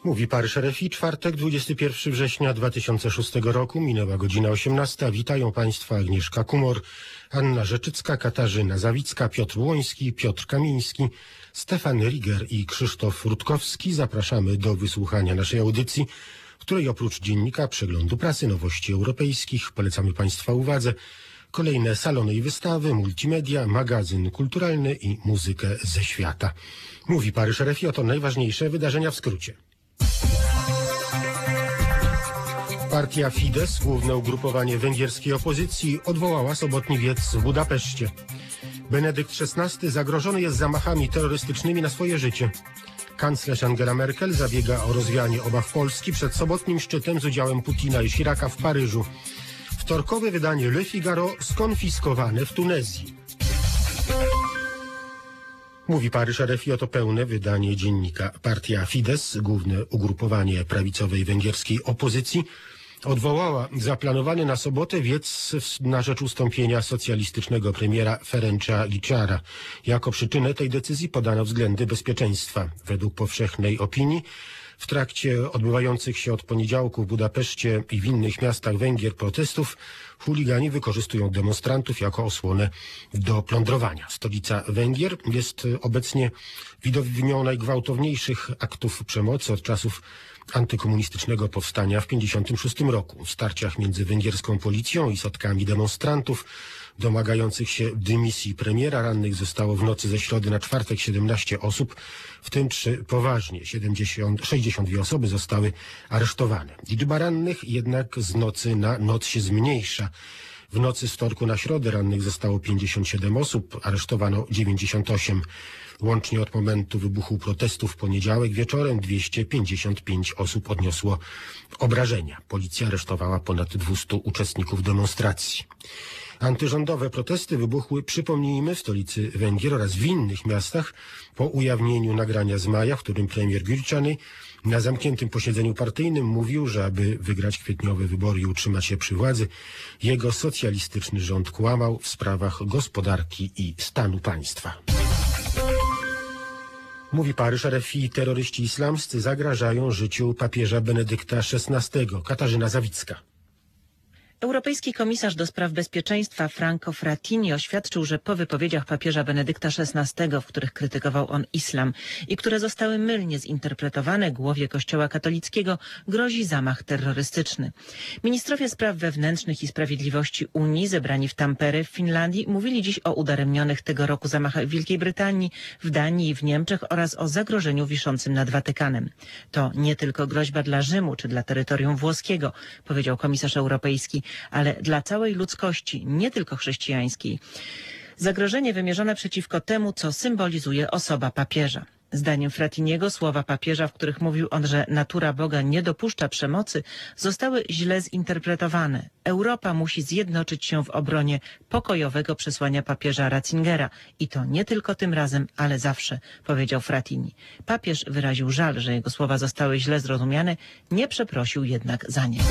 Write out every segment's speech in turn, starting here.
Mówi Paryż RFI, czwartek, 21 września 2006 roku, minęła godzina 18. Witają Państwa Agnieszka Kumor, Anna Rzeczycka, Katarzyna Zawicka, Piotr Łoński, Piotr Kamiński, Stefan Riger i Krzysztof Rutkowski. Zapraszamy do wysłuchania naszej audycji, w której oprócz dziennika, przeglądu prasy, nowości europejskich, polecamy Państwa uwadze kolejne salony i wystawy, multimedia, magazyn kulturalny i muzykę ze świata. Mówi Paryż RFI, oto najważniejsze wydarzenia w skrócie. Partia Fidesz, główne ugrupowanie węgierskiej opozycji, odwołała sobotni wiec w Budapeszcie. Benedykt XVI zagrożony jest zamachami terrorystycznymi na swoje życie. Kanclerz Angela Merkel zabiega o rozwianie obaw Polski przed sobotnim szczytem z udziałem Putina i Chiraca w Paryżu. Wtorkowe wydanie Le Figaro skonfiskowane w Tunezji. Mówi Paryż RFI, oto pełne wydanie dziennika. Partia Fidesz, główne ugrupowanie prawicowej węgierskiej opozycji, odwołała zaplanowany na sobotę wiec na rzecz ustąpienia socjalistycznego premiera Ferencza Guicara. Jako przyczynę tej decyzji podano względy bezpieczeństwa. Według powszechnej opinii w trakcie odbywających się od poniedziałku w Budapeszcie i w innych miastach Węgier protestów chuligani wykorzystują demonstrantów jako osłonę do plądrowania. Stolica Węgier jest obecnie widownią najgwałtowniejszych aktów przemocy od czasów antykomunistycznego powstania w 1956 roku. W starciach między węgierską policją i setkami demonstrantów domagających się dymisji premiera rannych zostało w nocy ze środy na czwartek 17 osób, w tym 3 poważnie. 62 osoby zostały aresztowane. Liczba rannych jednak z nocy na noc się zmniejsza. W nocy z wtorku na środę rannych zostało 57 osób, aresztowano 98. Łącznie od momentu wybuchu protestów w poniedziałek wieczorem 255 osób odniosło obrażenia. Policja aresztowała ponad 200 uczestników demonstracji. Antyrządowe protesty wybuchły, przypomnijmy, w stolicy Węgier oraz w innych miastach po ujawnieniu nagrania z maja, w którym premier Gyurcsány na zamkniętym posiedzeniu partyjnym mówił, że aby wygrać kwietniowe wybory i utrzymać się przy władzy, jego socjalistyczny rząd kłamał w sprawach gospodarki i stanu państwa. Mówi Paryż RFI, terroryści islamscy zagrażają życiu papieża Benedykta XVI. Katarzyna Zawicka. Europejski komisarz do spraw bezpieczeństwa Franco Frattini oświadczył, że po wypowiedziach papieża Benedykta XVI, w których krytykował on islam i które zostały mylnie zinterpretowane głowie Kościoła katolickiego, grozi zamach terrorystyczny. Ministrowie spraw wewnętrznych i sprawiedliwości Unii zebrani w Tampere w Finlandii mówili dziś o udaremnionych tego roku zamachach w Wielkiej Brytanii, w Danii i w Niemczech oraz o zagrożeniu wiszącym nad Watykanem. To nie tylko groźba dla Rzymu czy dla terytorium włoskiego, powiedział komisarz europejski, ale dla całej ludzkości, nie tylko chrześcijańskiej. Zagrożenie wymierzone przeciwko temu, co symbolizuje osoba papieża. Zdaniem Frattiniego słowa papieża, w których mówił on, że natura Boga nie dopuszcza przemocy, zostały źle zinterpretowane. Europa musi zjednoczyć się w obronie pokojowego przesłania papieża Ratzingera. I to nie tylko tym razem, ale zawsze, powiedział Frattini. Papież wyraził żal, że jego słowa zostały źle zrozumiane, nie przeprosił jednak za nie.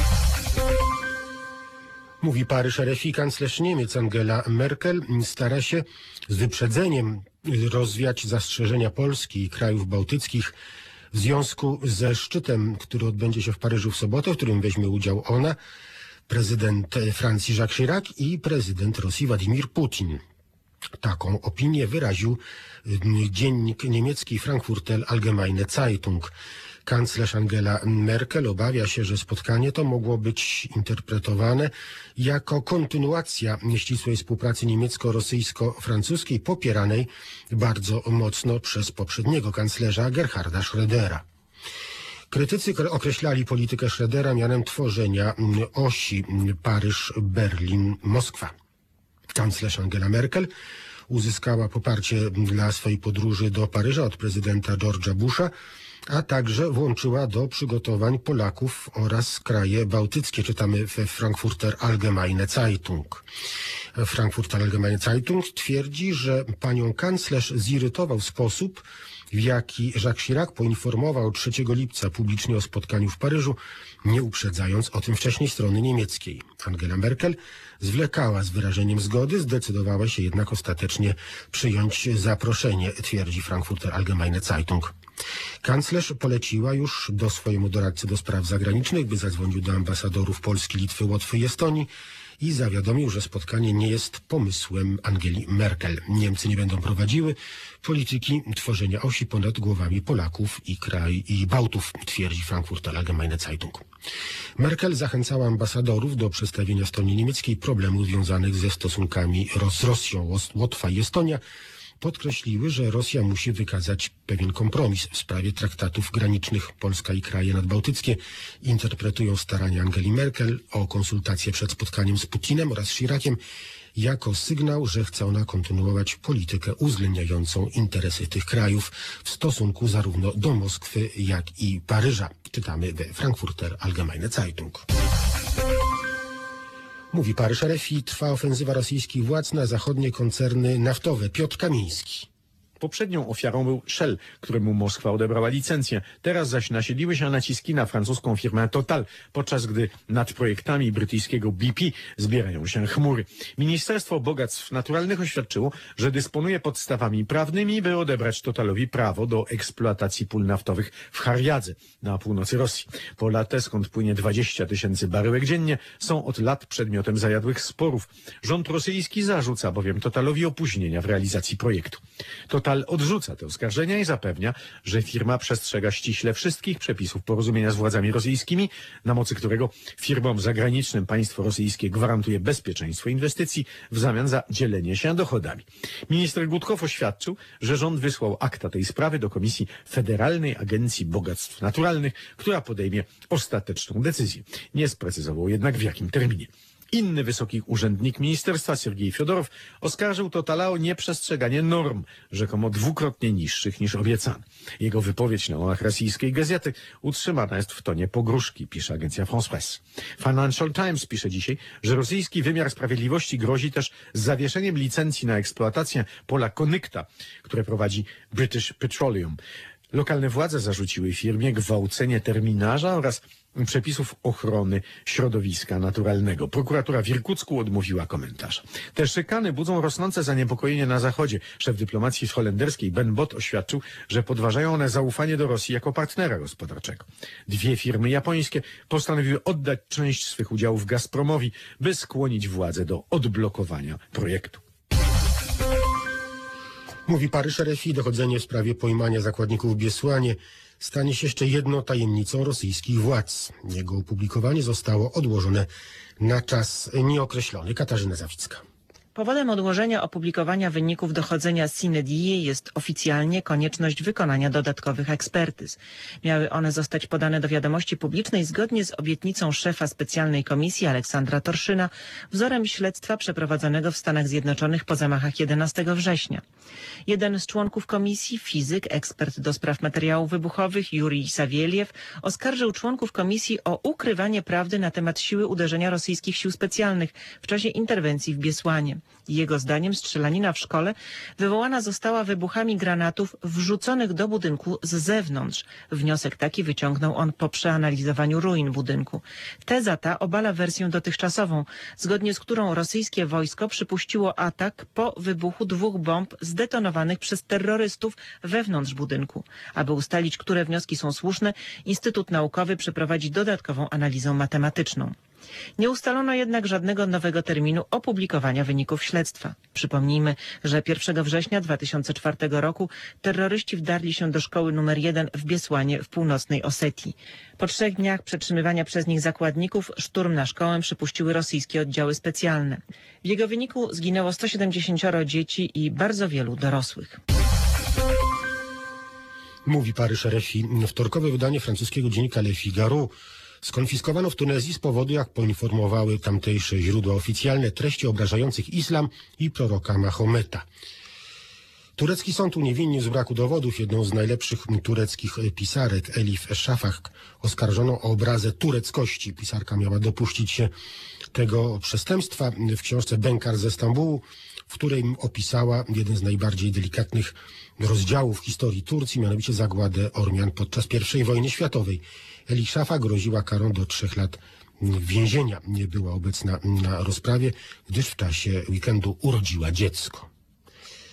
Mówi Paryż RFI, kanclerz Niemiec Angela Merkel stara się z wyprzedzeniem rozwiać zastrzeżenia Polski i krajów bałtyckich w związku ze szczytem, który odbędzie się w Paryżu w sobotę, w którym weźmie udział ona, prezydent Francji Jacques Chirac i prezydent Rosji Władimir Putin. Taką opinię wyraził dziennik niemiecki Frankfurter Allgemeine Zeitung. Kanclerz Angela Merkel obawia się, że spotkanie to mogło być interpretowane jako kontynuacja ścisłej współpracy niemiecko-rosyjsko-francuskiej popieranej bardzo mocno przez poprzedniego kanclerza Gerharda Schrödera. Krytycy określali politykę Schrödera mianem tworzenia osi Paryż-Berlin-Moskwa. Kanclerz Angela Merkel uzyskała poparcie dla swojej podróży do Paryża od prezydenta George'a Busha, a także włączyła do przygotowań Polaków oraz kraje bałtyckie, czytamy w Frankfurter Allgemeine Zeitung. Frankfurter Allgemeine Zeitung twierdzi, że panią kanclerz zirytował sposób, w jaki Jacques Chirac poinformował 3 lipca publicznie o spotkaniu w Paryżu, nie uprzedzając o tym wcześniej strony niemieckiej. Angela Merkel zwlekała z wyrażeniem zgody, zdecydowała się jednak ostatecznie przyjąć zaproszenie, twierdzi Frankfurter Allgemeine Zeitung. Kanclerz poleciła już swojemu doradcy do spraw zagranicznych, by zadzwonił do ambasadorów Polski, Litwy, Łotwy i Estonii i zawiadomił, że spotkanie nie jest pomysłem Angeli Merkel. Niemcy nie będą prowadziły polityki tworzenia osi ponad głowami Polaków i Bałtów, twierdzi Frankfurter Allgemeine Zeitung. Merkel zachęcała ambasadorów do przedstawienia stronie niemieckiej problemów związanych ze stosunkami z Rosją. Łotwa i Estonia podkreśliły, że Rosja musi wykazać pewien kompromis w sprawie traktatów granicznych. Polska i kraje nadbałtyckie interpretują starania Angeli Merkel o konsultacje przed spotkaniem z Putinem oraz Chiraciem jako sygnał, że chce ona kontynuować politykę uwzględniającą interesy tych krajów w stosunku zarówno do Moskwy, jak i Paryża. Czytamy we Frankfurter Allgemeine Zeitung. Mówi Paryż RFI, trwa ofensywa rosyjskich władz na zachodnie koncerny naftowe. Piotr Kamiński. Poprzednią ofiarą był Shell, któremu Moskwa odebrała licencję. Teraz zaś nasiliły się naciski na francuską firmę Total, podczas gdy nad projektami brytyjskiego BP zbierają się chmury. Ministerstwo Bogactw Naturalnych oświadczyło, że dysponuje podstawami prawnymi, by odebrać Totalowi prawo do eksploatacji pól naftowych w Harjadze na północy Rosji. Pola te, skąd płynie 20 000 baryłek dziennie, są od lat przedmiotem zajadłych sporów. Rząd rosyjski zarzuca bowiem Totalowi opóźnienia w realizacji projektu. Total odrzuca te oskarżenia i zapewnia, że firma przestrzega ściśle wszystkich przepisów porozumienia z władzami rosyjskimi, na mocy którego firmom zagranicznym państwo rosyjskie gwarantuje bezpieczeństwo inwestycji w zamian za dzielenie się dochodami. Minister Gudkow oświadczył, że rząd wysłał akta tej sprawy do Komisji Federalnej Agencji Bogactw Naturalnych, która podejmie ostateczną decyzję. Nie sprecyzował jednak w jakim terminie. Inny wysoki urzędnik ministerstwa, Sergiej Fiodorow, oskarżył Totala o nieprzestrzeganie norm, rzekomo dwukrotnie niższych niż obiecano. Jego wypowiedź na łamach rosyjskiej gazety utrzymana jest w tonie pogróżki, pisze agencja France Presse. Financial Times pisze dzisiaj, że rosyjski wymiar sprawiedliwości grozi też zawieszeniem licencji na eksploatację pola Konykta, które prowadzi British Petroleum. Lokalne władze zarzuciły firmie gwałcenie terminarza oraz przepisów ochrony środowiska naturalnego. Prokuratura w Irkucku odmówiła komentarza. Te szykany budzą rosnące zaniepokojenie na Zachodzie. Szef dyplomacji holenderskiej Ben Bot oświadczył, że podważają one zaufanie do Rosji jako partnera gospodarczego. Dwie firmy japońskie postanowiły oddać część swych udziałów Gazpromowi, by skłonić władze do odblokowania projektu. Mówi Paryż RFI, dochodzenie w sprawie pojmania zakładników w Biesłanie stanie się jeszcze jedną tajemnicą rosyjskich władz. Jego opublikowanie zostało odłożone na czas nieokreślony. Katarzyna Zawicka. Powodem odłożenia opublikowania wyników dochodzenia sine die jest oficjalnie konieczność wykonania dodatkowych ekspertyz. Miały one zostać podane do wiadomości publicznej zgodnie z obietnicą szefa specjalnej komisji Aleksandra Torszyna, wzorem śledztwa przeprowadzonego w Stanach Zjednoczonych po zamachach 11 września. Jeden z członków komisji, fizyk, ekspert do spraw materiałów wybuchowych Jurij Sawieliew, oskarżył członków komisji o ukrywanie prawdy na temat siły uderzenia rosyjskich sił specjalnych w czasie interwencji w Biesłanie. Jego zdaniem strzelanina w szkole wywołana została wybuchami granatów wrzuconych do budynku z zewnątrz. Wniosek taki wyciągnął on po przeanalizowaniu ruin budynku. Teza ta obala wersję dotychczasową, zgodnie z którą rosyjskie wojsko przypuściło atak po wybuchu 2 bomb zdetonowanych przez terrorystów wewnątrz budynku. Aby ustalić, które wnioski są słuszne, Instytut Naukowy przeprowadzi dodatkową analizę matematyczną. Nie ustalono jednak żadnego nowego terminu opublikowania wyników śledztwa. Przypomnijmy, że 1 września 2004 roku terroryści wdarli się do szkoły nr 1 w Biesłanie w północnej Osetii. Po 3 dniach przetrzymywania przez nich zakładników szturm na szkołę przypuściły rosyjskie oddziały specjalne. W jego wyniku zginęło 170 dzieci i bardzo wielu dorosłych. Mówi Paryż RFI. Wtorkowe wydanie francuskiego dziennika Le Figaro skonfiskowano w Tunezji z powodu, jak poinformowały tamtejsze źródła oficjalne, treści obrażających islam i proroka Mahometa. Turecki sąd uniewinnił z braku dowodów jedną z najlepszych tureckich pisarek, Elif Shafak, oskarżoną o obrazę tureckości. Pisarka miała dopuścić się tego przestępstwa w książce Benkar ze Stambułu, w której opisała jeden z najbardziej delikatnych rozdziałów historii Turcji, mianowicie zagładę Ormian podczas I wojny światowej. Elif Shafak groziła karą do 3 lat więzienia. Nie była obecna na rozprawie, gdyż w czasie weekendu urodziła dziecko.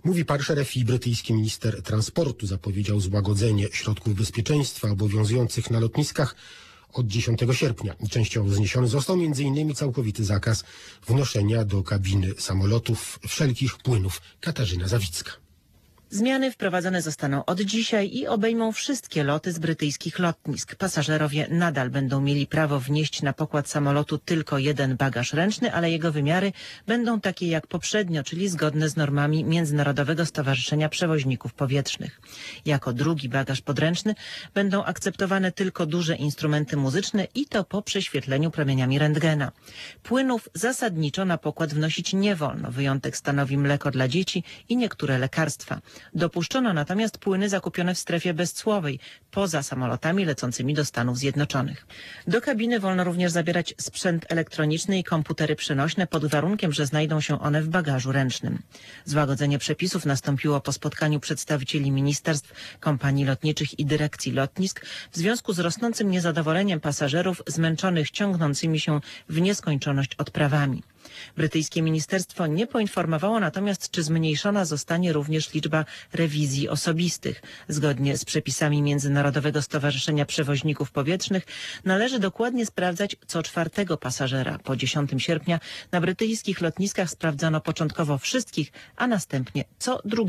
Mówi Paryż RFI. Brytyjski minister transportu zapowiedział złagodzenie środków bezpieczeństwa obowiązujących na lotniskach od 10 sierpnia. Częściowo zniesiony został m.in. całkowity zakaz wnoszenia do kabiny samolotów wszelkich płynów. Katarzyna Zawicka. Zmiany wprowadzone zostaną od dzisiaj i obejmą wszystkie loty z brytyjskich lotnisk. Pasażerowie nadal będą mieli prawo wnieść na pokład samolotu tylko jeden bagaż ręczny, ale jego wymiary będą takie jak poprzednio, czyli zgodne z normami Międzynarodowego Stowarzyszenia Przewoźników Powietrznych. Jako drugi bagaż podręczny będą akceptowane tylko duże instrumenty muzyczne i to po prześwietleniu promieniami rentgena. Płynów zasadniczo na pokład wnosić nie wolno. Wyjątek stanowi mleko dla dzieci i niektóre lekarstwa. Dopuszczono natomiast płyny zakupione w strefie bezcłowej, poza samolotami lecącymi do Stanów Zjednoczonych. Do kabiny wolno również zabierać sprzęt elektroniczny i komputery przenośne pod warunkiem, że znajdą się one w bagażu ręcznym. Złagodzenie przepisów nastąpiło po spotkaniu przedstawicieli ministerstw, kompanii lotniczych i dyrekcji lotnisk w związku z rosnącym niezadowoleniem pasażerów zmęczonych ciągnącymi się w nieskończoność odprawami. Brytyjskie ministerstwo nie poinformowało natomiast, czy zmniejszona zostanie również liczba rewizji osobistych. Zgodnie z przepisami Międzynarodowego Stowarzyszenia Przewoźników Powietrznych należy dokładnie sprawdzać co 4 pasażera. Po 10 sierpnia na brytyjskich lotniskach sprawdzano początkowo wszystkich, a następnie co 2.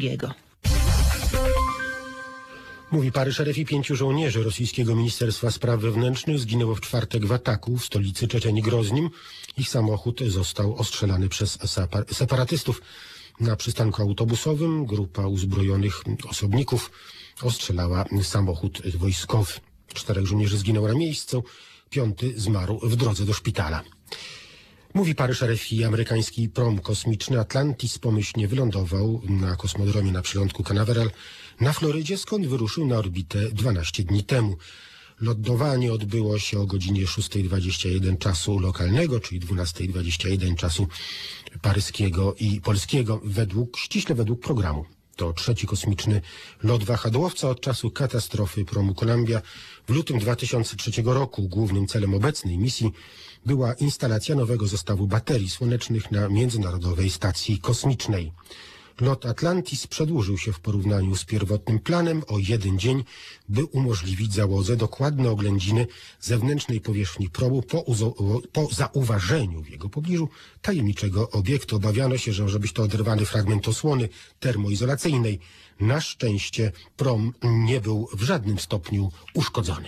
Mówi Paryż RFI. 5 żołnierzy rosyjskiego Ministerstwa Spraw Wewnętrznych zginęło w czwartek w ataku w stolicy Czeczenii Groznim. Ich samochód został ostrzelany przez separatystów. Na przystanku autobusowym grupa uzbrojonych osobników ostrzelała samochód wojskowy. 4 żołnierzy zginęło na miejscu, 5 zmarł w drodze do szpitala. Mówi Paryż RFI. Amerykański prom kosmiczny Atlantis pomyślnie wylądował na kosmodromie na przylądku Canaveral na Florydzie, skąd wyruszył na orbitę 12 dni temu. Lądowanie odbyło się o godzinie 6:21 czasu lokalnego, czyli 12:21 czasu paryskiego i polskiego, ściśle według programu. To 3. kosmiczny lot wahadłowca od czasu katastrofy promu Columbia w lutym 2003 roku. Głównym celem obecnej misji była instalacja nowego zestawu baterii słonecznych na Międzynarodowej Stacji Kosmicznej. Lot Atlantis przedłużył się w porównaniu z pierwotnym planem o 1 dzień, by umożliwić załodze dokładne oględziny zewnętrznej powierzchni promu po zauważeniu w jego pobliżu tajemniczego obiektu. Obawiano się, że może być to oderwany fragment osłony termoizolacyjnej. Na szczęście prom nie był w żadnym stopniu uszkodzony.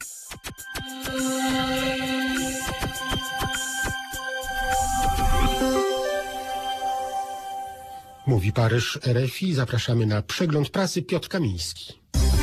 Mówi Paryż RFI. Zapraszamy na przegląd prasy. Piotr Kamiński.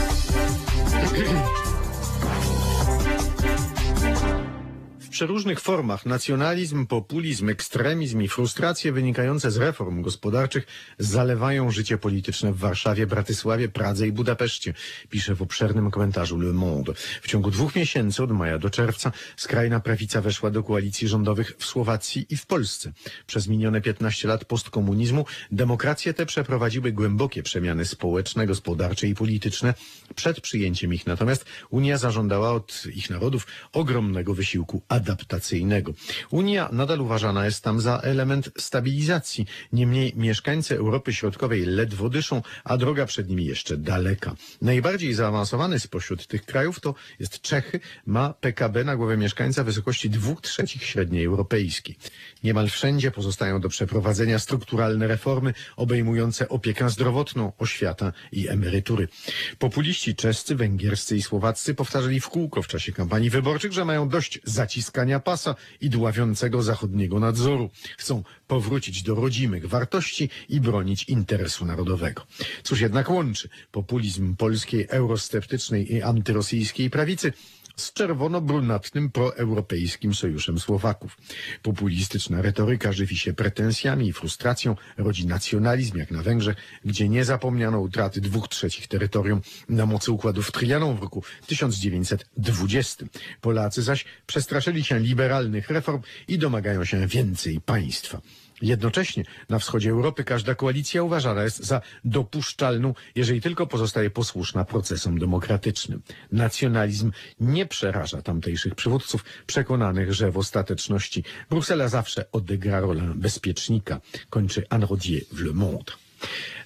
W przeróżnych formach nacjonalizm, populizm, ekstremizm i frustracje wynikające z reform gospodarczych zalewają życie polityczne w Warszawie, Bratysławie, Pradze i Budapeszcie, pisze w obszernym komentarzu Le Monde. W ciągu 2 miesięcy, od maja do czerwca, skrajna prawica weszła do koalicji rządowych w Słowacji i w Polsce. Przez minione 15 lat postkomunizmu demokracje te przeprowadziły głębokie przemiany społeczne, gospodarcze i polityczne. Przed przyjęciem ich natomiast Unia zażądała od ich narodów ogromnego wysiłku adaptacyjnego. Unia nadal uważana jest tam za element stabilizacji. Niemniej mieszkańcy Europy Środkowej ledwo dyszą, a droga przed nimi jeszcze daleka. Najbardziej zaawansowany spośród tych krajów to jest Czechy. Ma PKB na głowę mieszkańca w wysokości 2/3 średniej europejskiej. Niemal wszędzie pozostają do przeprowadzenia strukturalne reformy obejmujące opiekę zdrowotną, oświatę i emerytury. Populiści czescy, węgierscy i słowaccy powtarzali w kółko w czasie kampanii wyborczych, że mają dość zaciskania pasa i dławiącego zachodniego nadzoru. Chcą powrócić do rodzimych wartości i bronić interesu narodowego. Cóż jednak łączy populizm polskiej, eurosceptycznej i antyrosyjskiej prawicy z czerwono-brunatnym proeuropejskim sojuszem Słowaków. Populistyczna retoryka żywi się pretensjami i frustracją, rodzi nacjonalizm jak na Węgrzech, gdzie nie zapomniano utraty 2/3 terytorium na mocy układów Trianon w roku 1920. Polacy zaś przestraszyli się liberalnych reform i domagają się więcej państwa. Jednocześnie na wschodzie Europy każda koalicja uważana jest za dopuszczalną, jeżeli tylko pozostaje posłuszna procesom demokratycznym. Nacjonalizm nie przeraża tamtejszych przywódców, przekonanych, że w ostateczności Bruksela zawsze odegra rolę bezpiecznika, kończy Anne Rodier w Le Monde.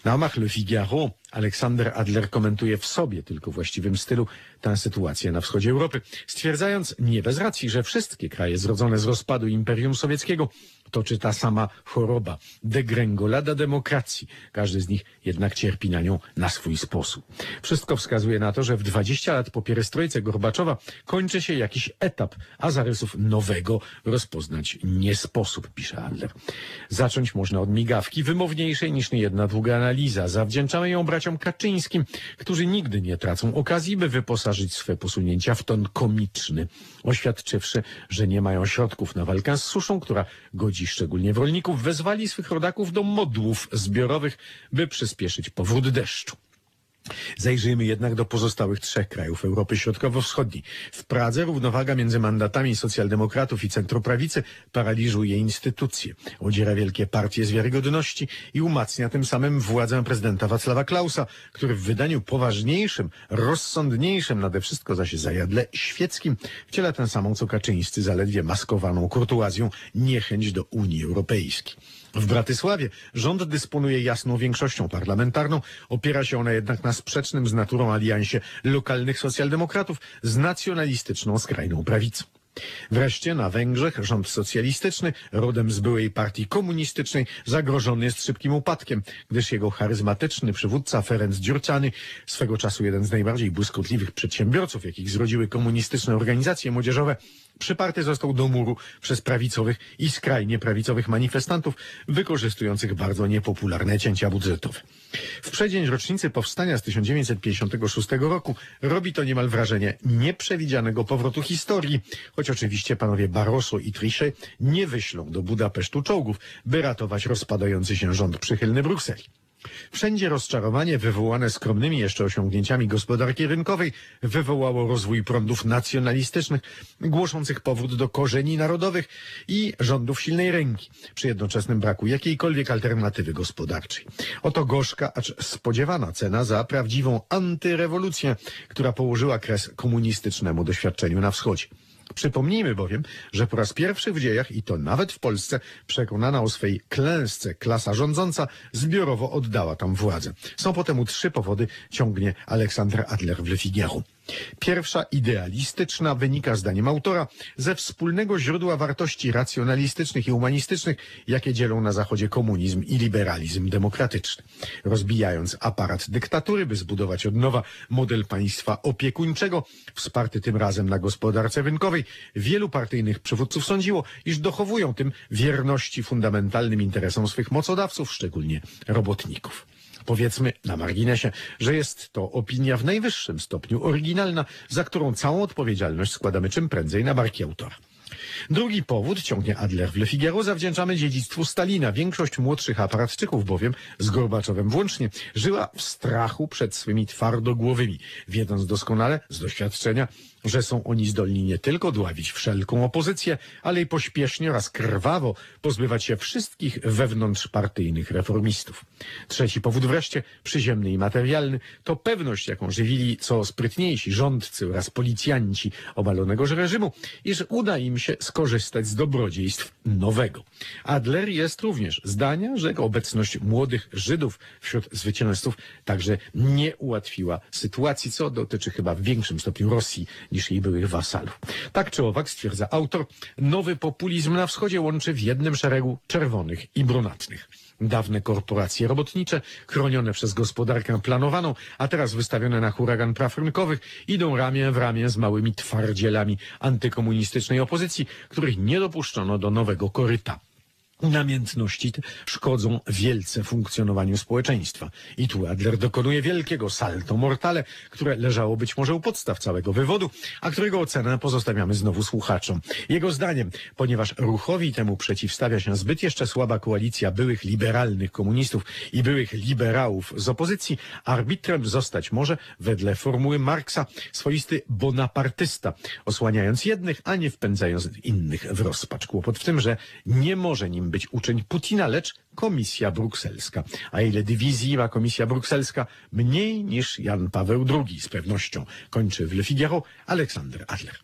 Na łamach Le Figaro Aleksander Adler komentuje w sobie tylko właściwym stylu tę sytuację na wschodzie Europy, stwierdzając nie bez racji, że wszystkie kraje zrodzone z rozpadu Imperium Sowieckiego toczy ta sama choroba, degrengolada demokracji. Każdy z nich jednak cierpi na nią na swój sposób. Wszystko wskazuje na to, że w 20 lat po pierestrojce Gorbaczowa kończy się jakiś etap, a zarysów nowego rozpoznać nie sposób, pisze Adler. Zacząć można od migawki, wymowniejszej niż niejedna długa analiza. Zawdzięczamy ją braciom Kaczyńskim, którzy nigdy nie tracą okazji, by wyposażyć swe posunięcia w ton komiczny, oświadczywszy, że nie mają środków na walkę z suszą, która godzi szczególnie w rolników, wezwali swych rodaków do modłów zbiorowych, by przyspieszyć powrót deszczu. Zajrzyjmy jednak do pozostałych 3 krajów Europy Środkowo-Wschodniej. W Pradze równowaga między mandatami socjaldemokratów i centroprawicy paraliżuje instytucje, odziera wielkie partie z wiarygodności i umacnia tym samym władzę prezydenta Wacława Klausa, który w wydaniu poważniejszym, rozsądniejszym, nade wszystko zaś zajadle świeckim, wciela tę samą co Kaczyńscy zaledwie maskowaną kurtuazją niechęć do Unii Europejskiej. W Bratysławie rząd dysponuje jasną większością parlamentarną, opiera się ona jednak na sprzecznym z naturą aliansie lokalnych socjaldemokratów z nacjonalistyczną skrajną prawicą. Wreszcie na Węgrzech rząd socjalistyczny, rodem z byłej partii komunistycznej, zagrożony jest szybkim upadkiem, gdyż jego charyzmatyczny przywódca Ferenc Gyurcsány, swego czasu jeden z najbardziej błyskotliwych przedsiębiorców, jakich zrodziły komunistyczne organizacje młodzieżowe, przyparty został do muru przez prawicowych i skrajnie prawicowych manifestantów wykorzystujących bardzo niepopularne cięcia budżetowe. W przeddzień rocznicy powstania z 1956 roku robi to niemal wrażenie nieprzewidzianego powrotu historii, choć oczywiście panowie Barroso i Trichet nie wyślą do Budapesztu czołgów, by ratować rozpadający się rząd przychylny Brukseli. Wszędzie rozczarowanie wywołane skromnymi jeszcze osiągnięciami gospodarki rynkowej wywołało rozwój prądów nacjonalistycznych, głoszących powrót do korzeni narodowych i rządów silnej ręki, przy jednoczesnym braku jakiejkolwiek alternatywy gospodarczej. Oto gorzka, acz spodziewana cena za prawdziwą antyrewolucję, która położyła kres komunistycznemu doświadczeniu na wschodzie. Przypomnijmy bowiem, że po raz pierwszy w dziejach, i to nawet w Polsce, przekonana o swej klęsce klasa rządząca zbiorowo oddała tam władzę. Są po temu 3 powody, ciągnie Aleksander Adler w Le Figaro. Pierwsza, idealistyczna, wynika zdaniem autora ze wspólnego źródła wartości racjonalistycznych i humanistycznych, jakie dzielą na Zachodzie komunizm i liberalizm demokratyczny. Rozbijając aparat dyktatury, by zbudować od nowa model państwa opiekuńczego, wsparty tym razem na gospodarce rynkowej, wielu partyjnych przywódców sądziło, iż dochowują tym wierności fundamentalnym interesom swych mocodawców, szczególnie robotników. Powiedzmy na marginesie, że jest to opinia w najwyższym stopniu oryginalna, za którą całą odpowiedzialność składamy czym prędzej na barki autora. Drugi powód, ciągnie Adler w Le Figaro, zawdzięczamy dziedzictwu Stalina. Większość młodszych aparatczyków bowiem, z Gorbaczowem włącznie, żyła w strachu przed swymi twardogłowymi, wiedząc doskonale z doświadczenia, że są oni zdolni nie tylko dławić wszelką opozycję, ale i pośpiesznie oraz krwawo pozbywać się wszystkich wewnątrzpartyjnych reformistów. Trzeci powód wreszcie, przyziemny i materialny, to pewność, jaką żywili co sprytniejsi rządcy oraz policjanci obalonego reżimu, iż uda im się skorzystać z dobrodziejstw nowego. Adler jest również zdania, że obecność młodych Żydów wśród zwycięzców także nie ułatwiła sytuacji, co dotyczy chyba w większym stopniu Rosji niż jej byłych wasalów. Tak czy owak, stwierdza autor, nowy populizm na wschodzie łączy w jednym szeregu czerwonych i brunatnych. Dawne korporacje robotnicze, chronione przez gospodarkę planowaną, a teraz wystawione na huragan praw rynkowych, idą ramię w ramię z małymi twardzielami antykomunistycznej opozycji, których nie dopuszczono do nowego koryta. Namiętności te szkodzą wielce funkcjonowaniu społeczeństwa. I tu Adler dokonuje wielkiego salto mortale, które leżało być może u podstaw całego wywodu, a którego ocenę pozostawiamy znowu słuchaczom. Jego zdaniem, ponieważ ruchowi temu przeciwstawia się zbyt jeszcze słaba koalicja byłych liberalnych komunistów i byłych liberałów z opozycji, arbitrem zostać może, wedle formuły Marksa, swoisty bonapartysta, osłaniając jednych, a nie wpędzając innych w rozpacz. Kłopot w tym, że nie może nim być uczeń Putina, lecz Komisja Brukselska. A ile dywizji ma Komisja Brukselska? Mniej niż Jan Paweł II, z pewnością. Kończy w Le Figaro Aleksander Adler.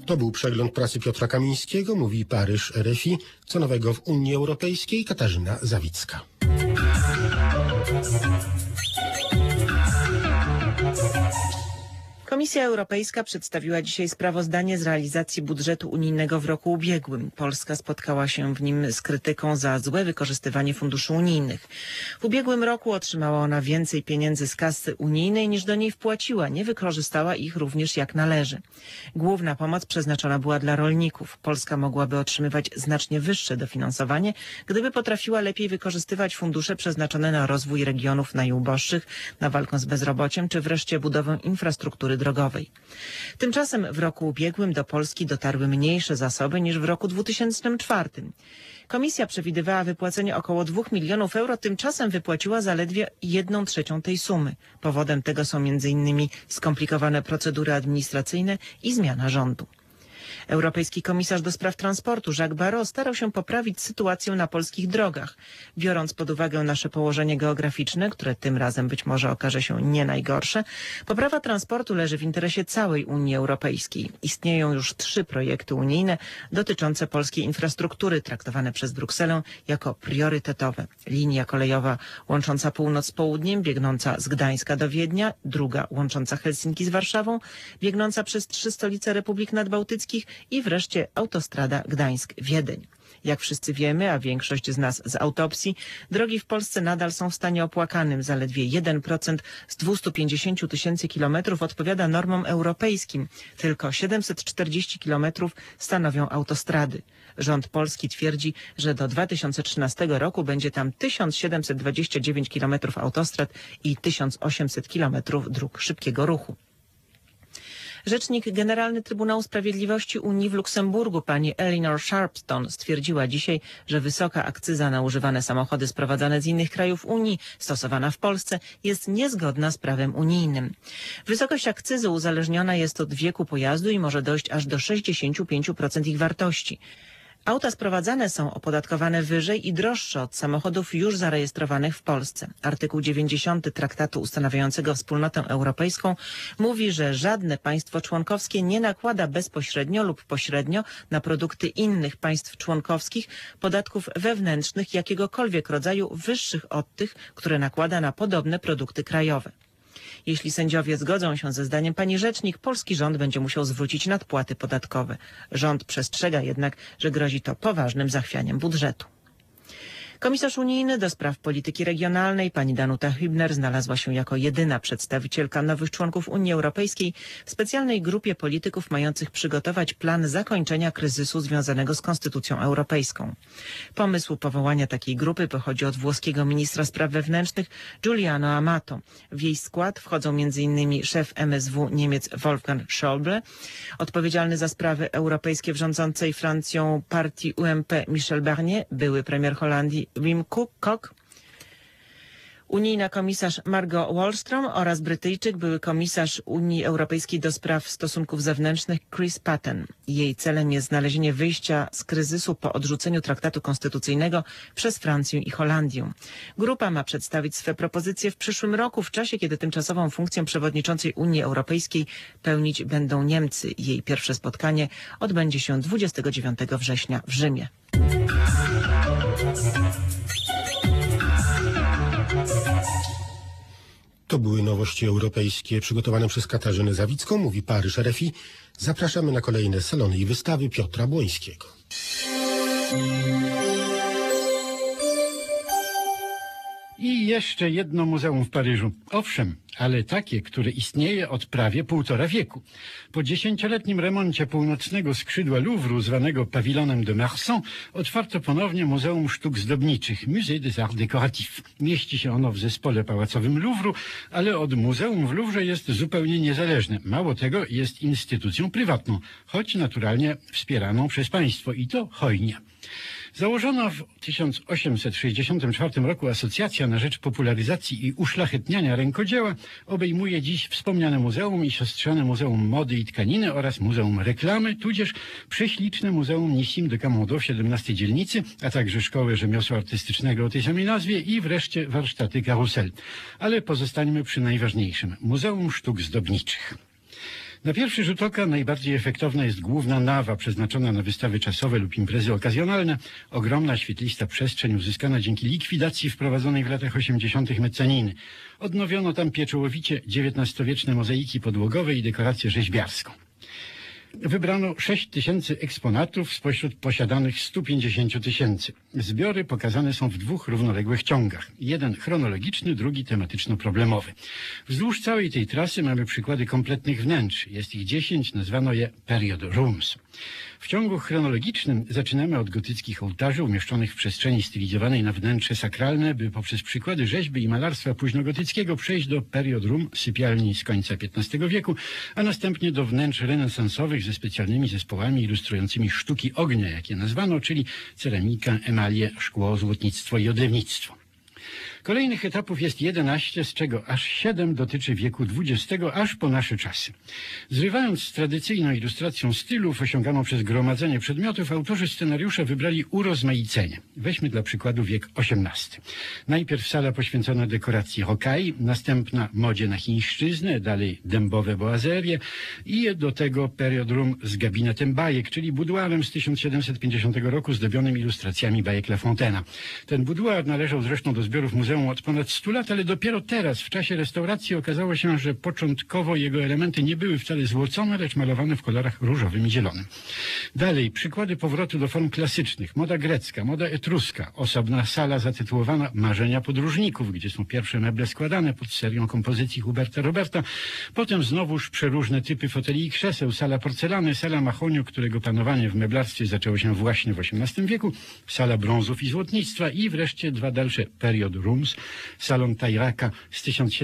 To był przegląd prasy Piotra Kamińskiego, mówi Paryż RFI. Co nowego w Unii Europejskiej? Katarzyna Zawicka. Komisja Europejska przedstawiła dzisiaj sprawozdanie z realizacji budżetu unijnego w roku ubiegłym. Polska spotkała się w nim z krytyką za złe wykorzystywanie funduszy unijnych. W ubiegłym roku otrzymała ona więcej pieniędzy z kasy unijnej niż do niej wpłaciła. Nie wykorzystała ich również jak należy. Główna pomoc przeznaczona była dla rolników. Polska mogłaby otrzymywać znacznie wyższe dofinansowanie, gdyby potrafiła lepiej wykorzystywać fundusze przeznaczone na rozwój regionów najuboższych, na walkę z bezrobociem czy wreszcie budowę infrastruktury drogowej. Tymczasem w roku ubiegłym do Polski dotarły mniejsze zasoby niż w roku 2004. Komisja przewidywała wypłacenie około 2 milionów euro, tymczasem wypłaciła zaledwie 1/3 tej sumy. Powodem tego są m.in. skomplikowane procedury administracyjne i zmiana rządu. Europejski komisarz do spraw transportu Jacques Barrot starał się poprawić sytuację na polskich drogach. Biorąc pod uwagę nasze położenie geograficzne, które tym razem być może okaże się nie najgorsze, poprawa transportu leży w interesie całej Unii Europejskiej. Istnieją już 3 projekty unijne dotyczące polskiej infrastruktury, traktowane przez Brukselę jako priorytetowe. Linia kolejowa łącząca północ z południem, biegnąca z Gdańska do Wiednia, druga łącząca Helsinki z Warszawą, biegnąca przez 3 stolice Republik Nadbałtyckich i wreszcie autostrada Gdańsk-Wiedeń. Jak wszyscy wiemy, a większość z nas z autopsji, drogi w Polsce nadal są w stanie opłakanym. Zaledwie 1% z 250 000 kilometrów odpowiada normom europejskim. Tylko 740 kilometrów stanowią autostrady. Rząd polski twierdzi, że do 2013 roku będzie tam 1729 kilometrów autostrad i 1800 kilometrów dróg szybkiego ruchu. Rzecznik Generalny Trybunału Sprawiedliwości Unii w Luksemburgu, pani Elinor Sharpston, stwierdziła dzisiaj, że wysoka akcyza na używane samochody sprowadzane z innych krajów Unii, stosowana w Polsce, jest niezgodna z prawem unijnym. Wysokość akcyzy uzależniona jest od wieku pojazdu i może dojść aż do 65% ich wartości. Auta sprowadzane są opodatkowane wyżej i droższe od samochodów już zarejestrowanych w Polsce. Artykuł 90 Traktatu ustanawiającego Wspólnotę Europejską mówi, że żadne państwo członkowskie nie nakłada bezpośrednio lub pośrednio na produkty innych państw członkowskich podatków wewnętrznych jakiegokolwiek rodzaju wyższych od tych, które nakłada na podobne produkty krajowe. Jeśli sędziowie zgodzą się ze zdaniem pani rzecznik, polski rząd będzie musiał zwrócić nadpłaty podatkowe. Rząd przestrzega jednak, że grozi to poważnym zachwianiem budżetu. Komisarz unijny do spraw polityki regionalnej pani Danuta Hübner znalazła się jako jedyna przedstawicielka nowych członków Unii Europejskiej w specjalnej grupie polityków mających przygotować plan zakończenia kryzysu związanego z Konstytucją Europejską. Pomysł powołania takiej grupy pochodzi od włoskiego ministra spraw wewnętrznych Giuliano Amato. W jej skład wchodzą m.in. szef MSW Niemiec Wolfgang Schäuble, odpowiedzialny za sprawy europejskie w rządzącej Francją partii UMP Michel Barnier, były premier Holandii Wim Kok, unijna komisarz Margot Wallström oraz Brytyjczyk, były komisarz Unii Europejskiej do spraw stosunków zewnętrznych Chris Patten. Jej celem jest znalezienie wyjścia z kryzysu po odrzuceniu traktatu konstytucyjnego przez Francję i Holandię. Grupa ma przedstawić swe propozycje w przyszłym roku, w czasie kiedy tymczasową funkcję przewodniczącej Unii Europejskiej pełnić będą Niemcy. Jej pierwsze spotkanie odbędzie się 29 września w Rzymie. To były nowości europejskie przygotowane przez Katarzynę Zawicką, mówi Paryż RFI. Zapraszamy na kolejne salony i wystawy Piotra Błońskiego. I jeszcze jedno muzeum w Paryżu. Owszem, ale takie, które istnieje od prawie 1,5 wieku. Po 10-letnim remoncie północnego skrzydła Louvru, zwanego pawilonem de Marsan, otwarto ponownie Muzeum Sztuk Zdobniczych, Musée des Arts Décoratifs. Mieści się ono w zespole pałacowym Louvru, ale od muzeum w Louvrze jest zupełnie niezależne. Mało tego, jest instytucją prywatną, choć naturalnie wspieraną przez państwo i to hojnie. Założona w 1864 roku Asocjacja na rzecz popularyzacji i uszlachetniania rękodzieła obejmuje dziś wspomniane muzeum i siostrzane Muzeum Mody i Tkaniny oraz Muzeum Reklamy, tudzież prześliczne Muzeum Nissim de Camondo w 17 dzielnicy, a także Szkołę Rzemiosła Artystycznego o tej samej nazwie i wreszcie warsztaty Karusel. Ale pozostańmy przy najważniejszym – Muzeum Sztuk Zdobniczych. Na pierwszy rzut oka najbardziej efektowna jest główna nawa przeznaczona na wystawy czasowe lub imprezy okazjonalne. Ogromna, świetlista przestrzeń uzyskana dzięki likwidacji wprowadzonej w latach 80. mezzaniny. Odnowiono tam pieczołowicie XIX-wieczne mozaiki podłogowe i dekorację rzeźbiarską. Wybrano 6 000 eksponatów spośród posiadanych 150 000. Zbiory pokazane są w 2 równoległych ciągach. Jeden chronologiczny, drugi tematyczno-problemowy. Wzdłuż całej tej trasy mamy przykłady kompletnych wnętrz. Jest ich 10, nazwano je Period Rooms. W ciągu chronologicznym zaczynamy od gotyckich ołtarzy umieszczonych w przestrzeni stylizowanej na wnętrze sakralne, by poprzez przykłady rzeźby i malarstwa późnogotyckiego przejść do Period Room, sypialni z końca XV wieku, a następnie do wnętrz renesansowych ze specjalnymi zespołami ilustrującymi sztuki ognia, jak je nazwano, czyli ceramika, emalie, szkło, złotnictwo i odlewnictwo. Kolejnych etapów jest 11, z czego aż 7 dotyczy wieku XX, aż po nasze czasy. Zrywając z tradycyjną ilustracją stylów osiąganą przez gromadzenie przedmiotów, autorzy scenariusza wybrali urozmaicenie. Weźmy dla przykładu wiek XVIII. Najpierw sala poświęcona dekoracji rocaille, następna modzie na chińszczyznę, dalej dębowe boazerie i do tego Period Room z gabinetem bajek, czyli buduarem z 1750 roku zdobionym ilustracjami bajek La Fontaina. Ten buduar należał zresztą do zbiorów muzeum od ponad 100 lat, ale dopiero teraz, w czasie restauracji, okazało się, że początkowo jego elementy nie były wcale złocone, lecz malowane w kolorach różowym i zielonym. Dalej, przykłady powrotu do form klasycznych. Moda grecka, moda etruska, osobna sala zatytułowana Marzenia podróżników, gdzie są pierwsze meble składane pod serią kompozycji Huberta Roberta. Potem znowuż przeróżne typy foteli i krzeseł, sala porcelany, sala mahoniu, którego panowanie w meblarstwie zaczęło się właśnie w XVIII wieku, sala brązów i złotnictwa i wreszcie 2 dalsze Period Rooms, salon Tairaka z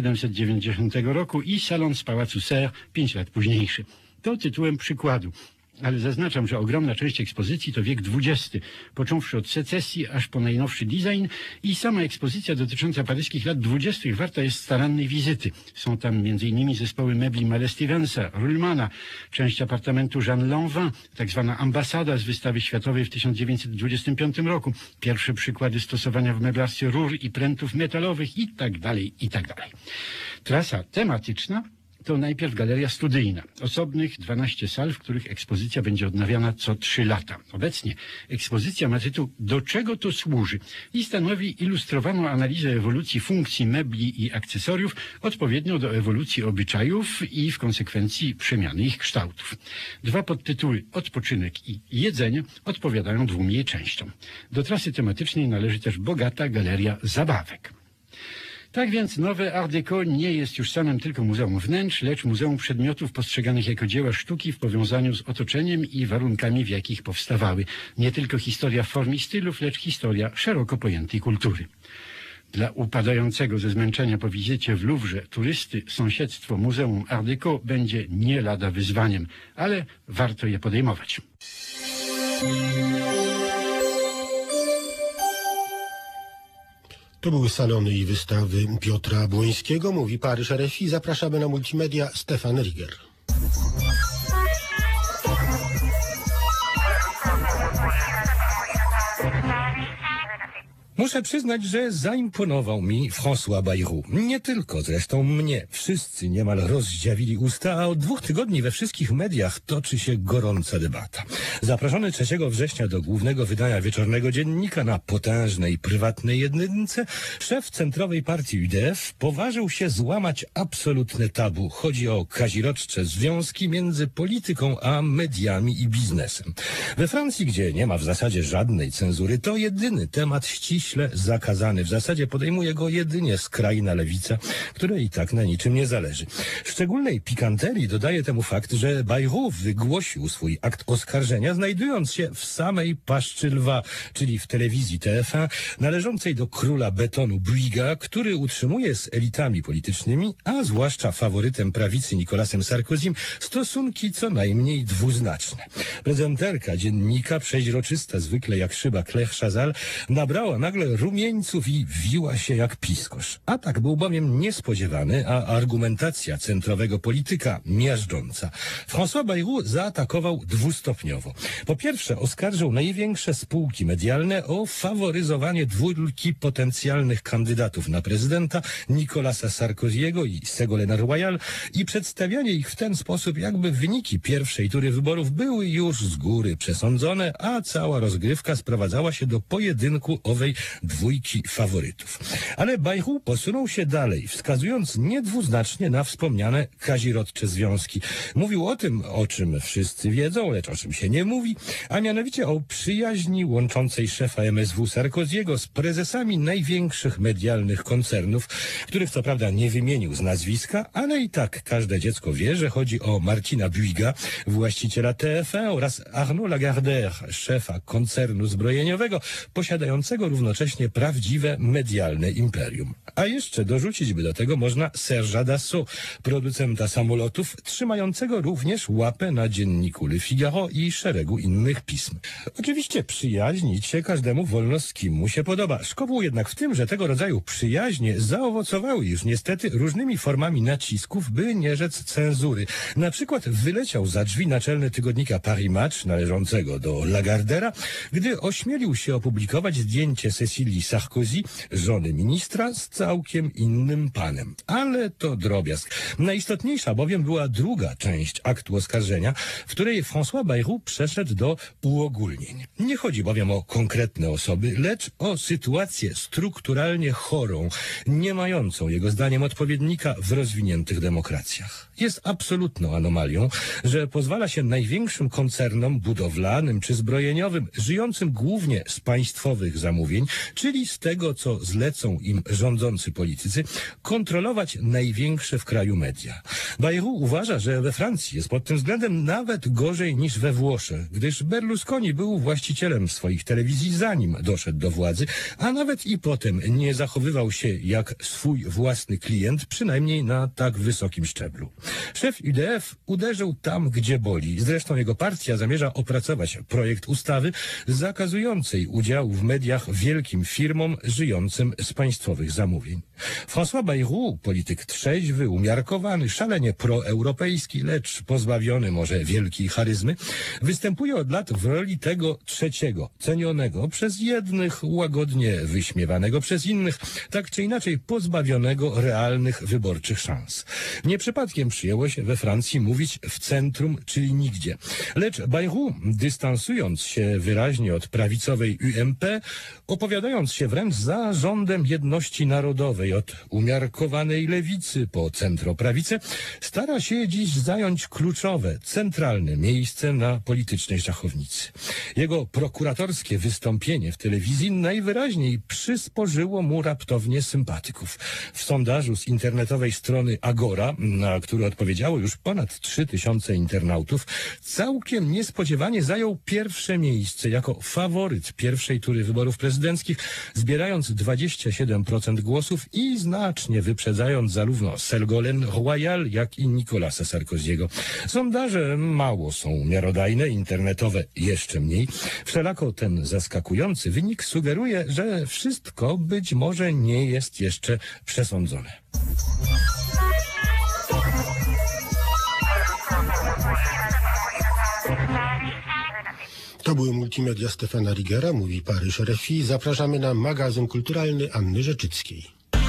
1790 roku i salon z Pałacu Serre 5 lat późniejszy. To tytułem przykładu. Ale zaznaczam, że ogromna część ekspozycji to wiek XX, począwszy od secesji aż po najnowszy design i sama ekspozycja dotycząca paryskich lat 20. warta jest starannej wizyty. Są tam m.in. zespoły mebli Mele Stevensa, Ruhlmana, część apartamentu Jeanne Lanvin, tak zwana ambasada z wystawy światowej w 1925 roku, pierwsze przykłady stosowania w meblarstwie rur i prętów metalowych i tak dalej, i tak dalej. Trasa tematyczna to najpierw galeria studyjna. Osobnych 12 sal, w których ekspozycja będzie odnawiana co 3 lata. Obecnie ekspozycja ma tytuł Do czego to służy? I stanowi ilustrowaną analizę ewolucji funkcji mebli i akcesoriów odpowiednio do ewolucji obyczajów i w konsekwencji przemiany ich kształtów. 2 podtytuły Odpoczynek i Jedzenie odpowiadają 2 jej częściom. Do trasy tematycznej należy też bogata galeria zabawek. Tak więc nowe Art Deco nie jest już samym tylko muzeum wnętrz, lecz muzeum przedmiotów postrzeganych jako dzieła sztuki w powiązaniu z otoczeniem i warunkami, w jakich powstawały. Nie tylko historia form i stylów, lecz historia szeroko pojętej kultury. Dla upadającego ze zmęczenia po wizycie w Louvre turysty sąsiedztwo Muzeum Art Deco będzie nie lada wyzwaniem, ale warto je podejmować. To były salony i wystawy Piotra Błońskiego. Mówi Paryż RFI. Zapraszamy na multimedia Stefan Riger. Muszę przyznać, że zaimponował mi François Bayrou. Nie tylko zresztą mnie. Wszyscy niemal rozdziawili usta, a od 2 tygodni we wszystkich mediach toczy się gorąca debata. Zaproszony 3 września do głównego wydania wieczornego dziennika na potężnej, prywatnej jedynce, szef centrowej partii UDF poważył się złamać absolutne tabu. Chodzi o kaziroczcze związki między polityką a mediami i biznesem. We Francji, gdzie nie ma w zasadzie żadnej cenzury, to jedyny temat ściśle zakazany. W zasadzie podejmuje go jedynie skrajna lewica, której i tak na niczym nie zależy. Szczególnej pikanterii dodaje temu fakt, że Bayrou wygłosił swój akt oskarżenia, znajdując się w samej paszczy lwa, czyli w telewizji TF1, należącej do króla betonu Bouygues, który utrzymuje z elitami politycznymi, a zwłaszcza faworytem prawicy Nicolasem Sarkozym, stosunki co najmniej dwuznaczne. Prezenterka dziennika, przeźroczysta zwykle jak szyba Claire Chazal, nabrała nagle nagle rumieńców i wiła się jak piskosz. Atak był bowiem niespodziewany, a argumentacja centrowego polityka miażdżąca. François Bayrou zaatakował dwustopniowo. Po pierwsze oskarżył największe spółki medialne o faworyzowanie dwójki potencjalnych kandydatów na prezydenta, Nicolasa Sarkozy'ego i Ségolène Royal, i przedstawianie ich w ten sposób, jakby wyniki pierwszej tury wyborów były już z góry przesądzone, a cała rozgrywka sprowadzała się do pojedynku owej dwójki faworytów. Ale Bayrou posunął się dalej, wskazując niedwuznacznie na wspomniane kazirodcze związki. Mówił o tym, o czym wszyscy wiedzą, lecz o czym się nie mówi, a mianowicie o przyjaźni łączącej szefa MSW Sarkozy'ego z prezesami największych medialnych koncernów, których co prawda nie wymienił z nazwiska, ale i tak każde dziecko wie, że chodzi o Martina Bouygues, właściciela TF1, oraz Arnaud Lagardère, szefa koncernu zbrojeniowego, posiadającego równocześnie prawdziwe medialne imperium. A jeszcze dorzucić by do tego można Serge'a Dassault, producenta samolotów, trzymającego również łapę na dzienniku Le Figaro i szeregu innych pism. Oczywiście przyjaźnić się każdemu wolno, z kim mu się podoba. Szkopuł jednak w tym, że tego rodzaju przyjaźnie zaowocowały już niestety różnymi formami nacisków, by nie rzec cenzury. Na przykład wyleciał za drzwi naczelny tygodnika Paris Match, należącego do Lagardera, gdy ośmielił się opublikować zdjęcie Cécilii Sarkozy, żony ministra, z całkiem innym panem. Ale to drobiazg. Najistotniejsza bowiem była druga część aktu oskarżenia, w której François Bayrou przeszedł do uogólnień. Nie chodzi bowiem o konkretne osoby, lecz o sytuację strukturalnie chorą, nie mającą jego zdaniem odpowiednika w rozwiniętych demokracjach. Jest absolutną anomalią, że pozwala się największym koncernom budowlanym czy zbrojeniowym, żyjącym głównie z państwowych zamówień, czyli z tego, co zlecą im rządzący politycy, kontrolować największe w kraju media. Bayrou uważa, że we Francji jest pod tym względem nawet gorzej niż we Włoszech, gdyż Berlusconi był właścicielem swoich telewizji, zanim doszedł do władzy, a nawet i potem nie zachowywał się jak swój własny klient, przynajmniej na tak wysokim szczeblu. Szef UDF uderzył tam, gdzie boli. Zresztą jego partia zamierza opracować projekt ustawy zakazującej udziału w mediach wielkim firmom żyjącym z państwowych zamówień. François Bayrou, polityk trzeźwy, umiarkowany, szalenie proeuropejski, lecz pozbawiony może wielkiej charyzmy, występuje od lat w roli tego trzeciego, cenionego przez jednych, łagodnie wyśmiewanego przez innych, tak czy inaczej pozbawionego realnych wyborczych szans. Nie przypadkiem przyjęło się we Francji mówić w centrum, czyli nigdzie. Lecz Bayrou, dystansując się wyraźnie od prawicowej UMP, opowiadając się wręcz za rządem jedności narodowej od umiarkowanej lewicy po centroprawicę, stara się dziś zająć kluczowe, centralne miejsce na politycznej szachownicy. Jego prokuratorskie wystąpienie w telewizji najwyraźniej przysporzyło mu raptownie sympatyków. W sondażu z internetowej strony Agora, na który odpowiedziało już ponad 3000 internautów, całkiem niespodziewanie zajął pierwsze miejsce jako faworyt pierwszej tury wyborów prezydenckich, zbierając 27% głosów i znacznie wyprzedzając zarówno Ségolène Royal, jak i Nicolasa Sarkozy'ego. Sondaże mało są miarodajne, internetowe jeszcze mniej. Wszelako ten zaskakujący wynik sugeruje, że wszystko być może nie jest jeszcze przesądzone. To były multimedia Stefana Rigera, mówi Paryż RFI. Zapraszamy na magazyn kulturalny Anny Rzeczyckiej.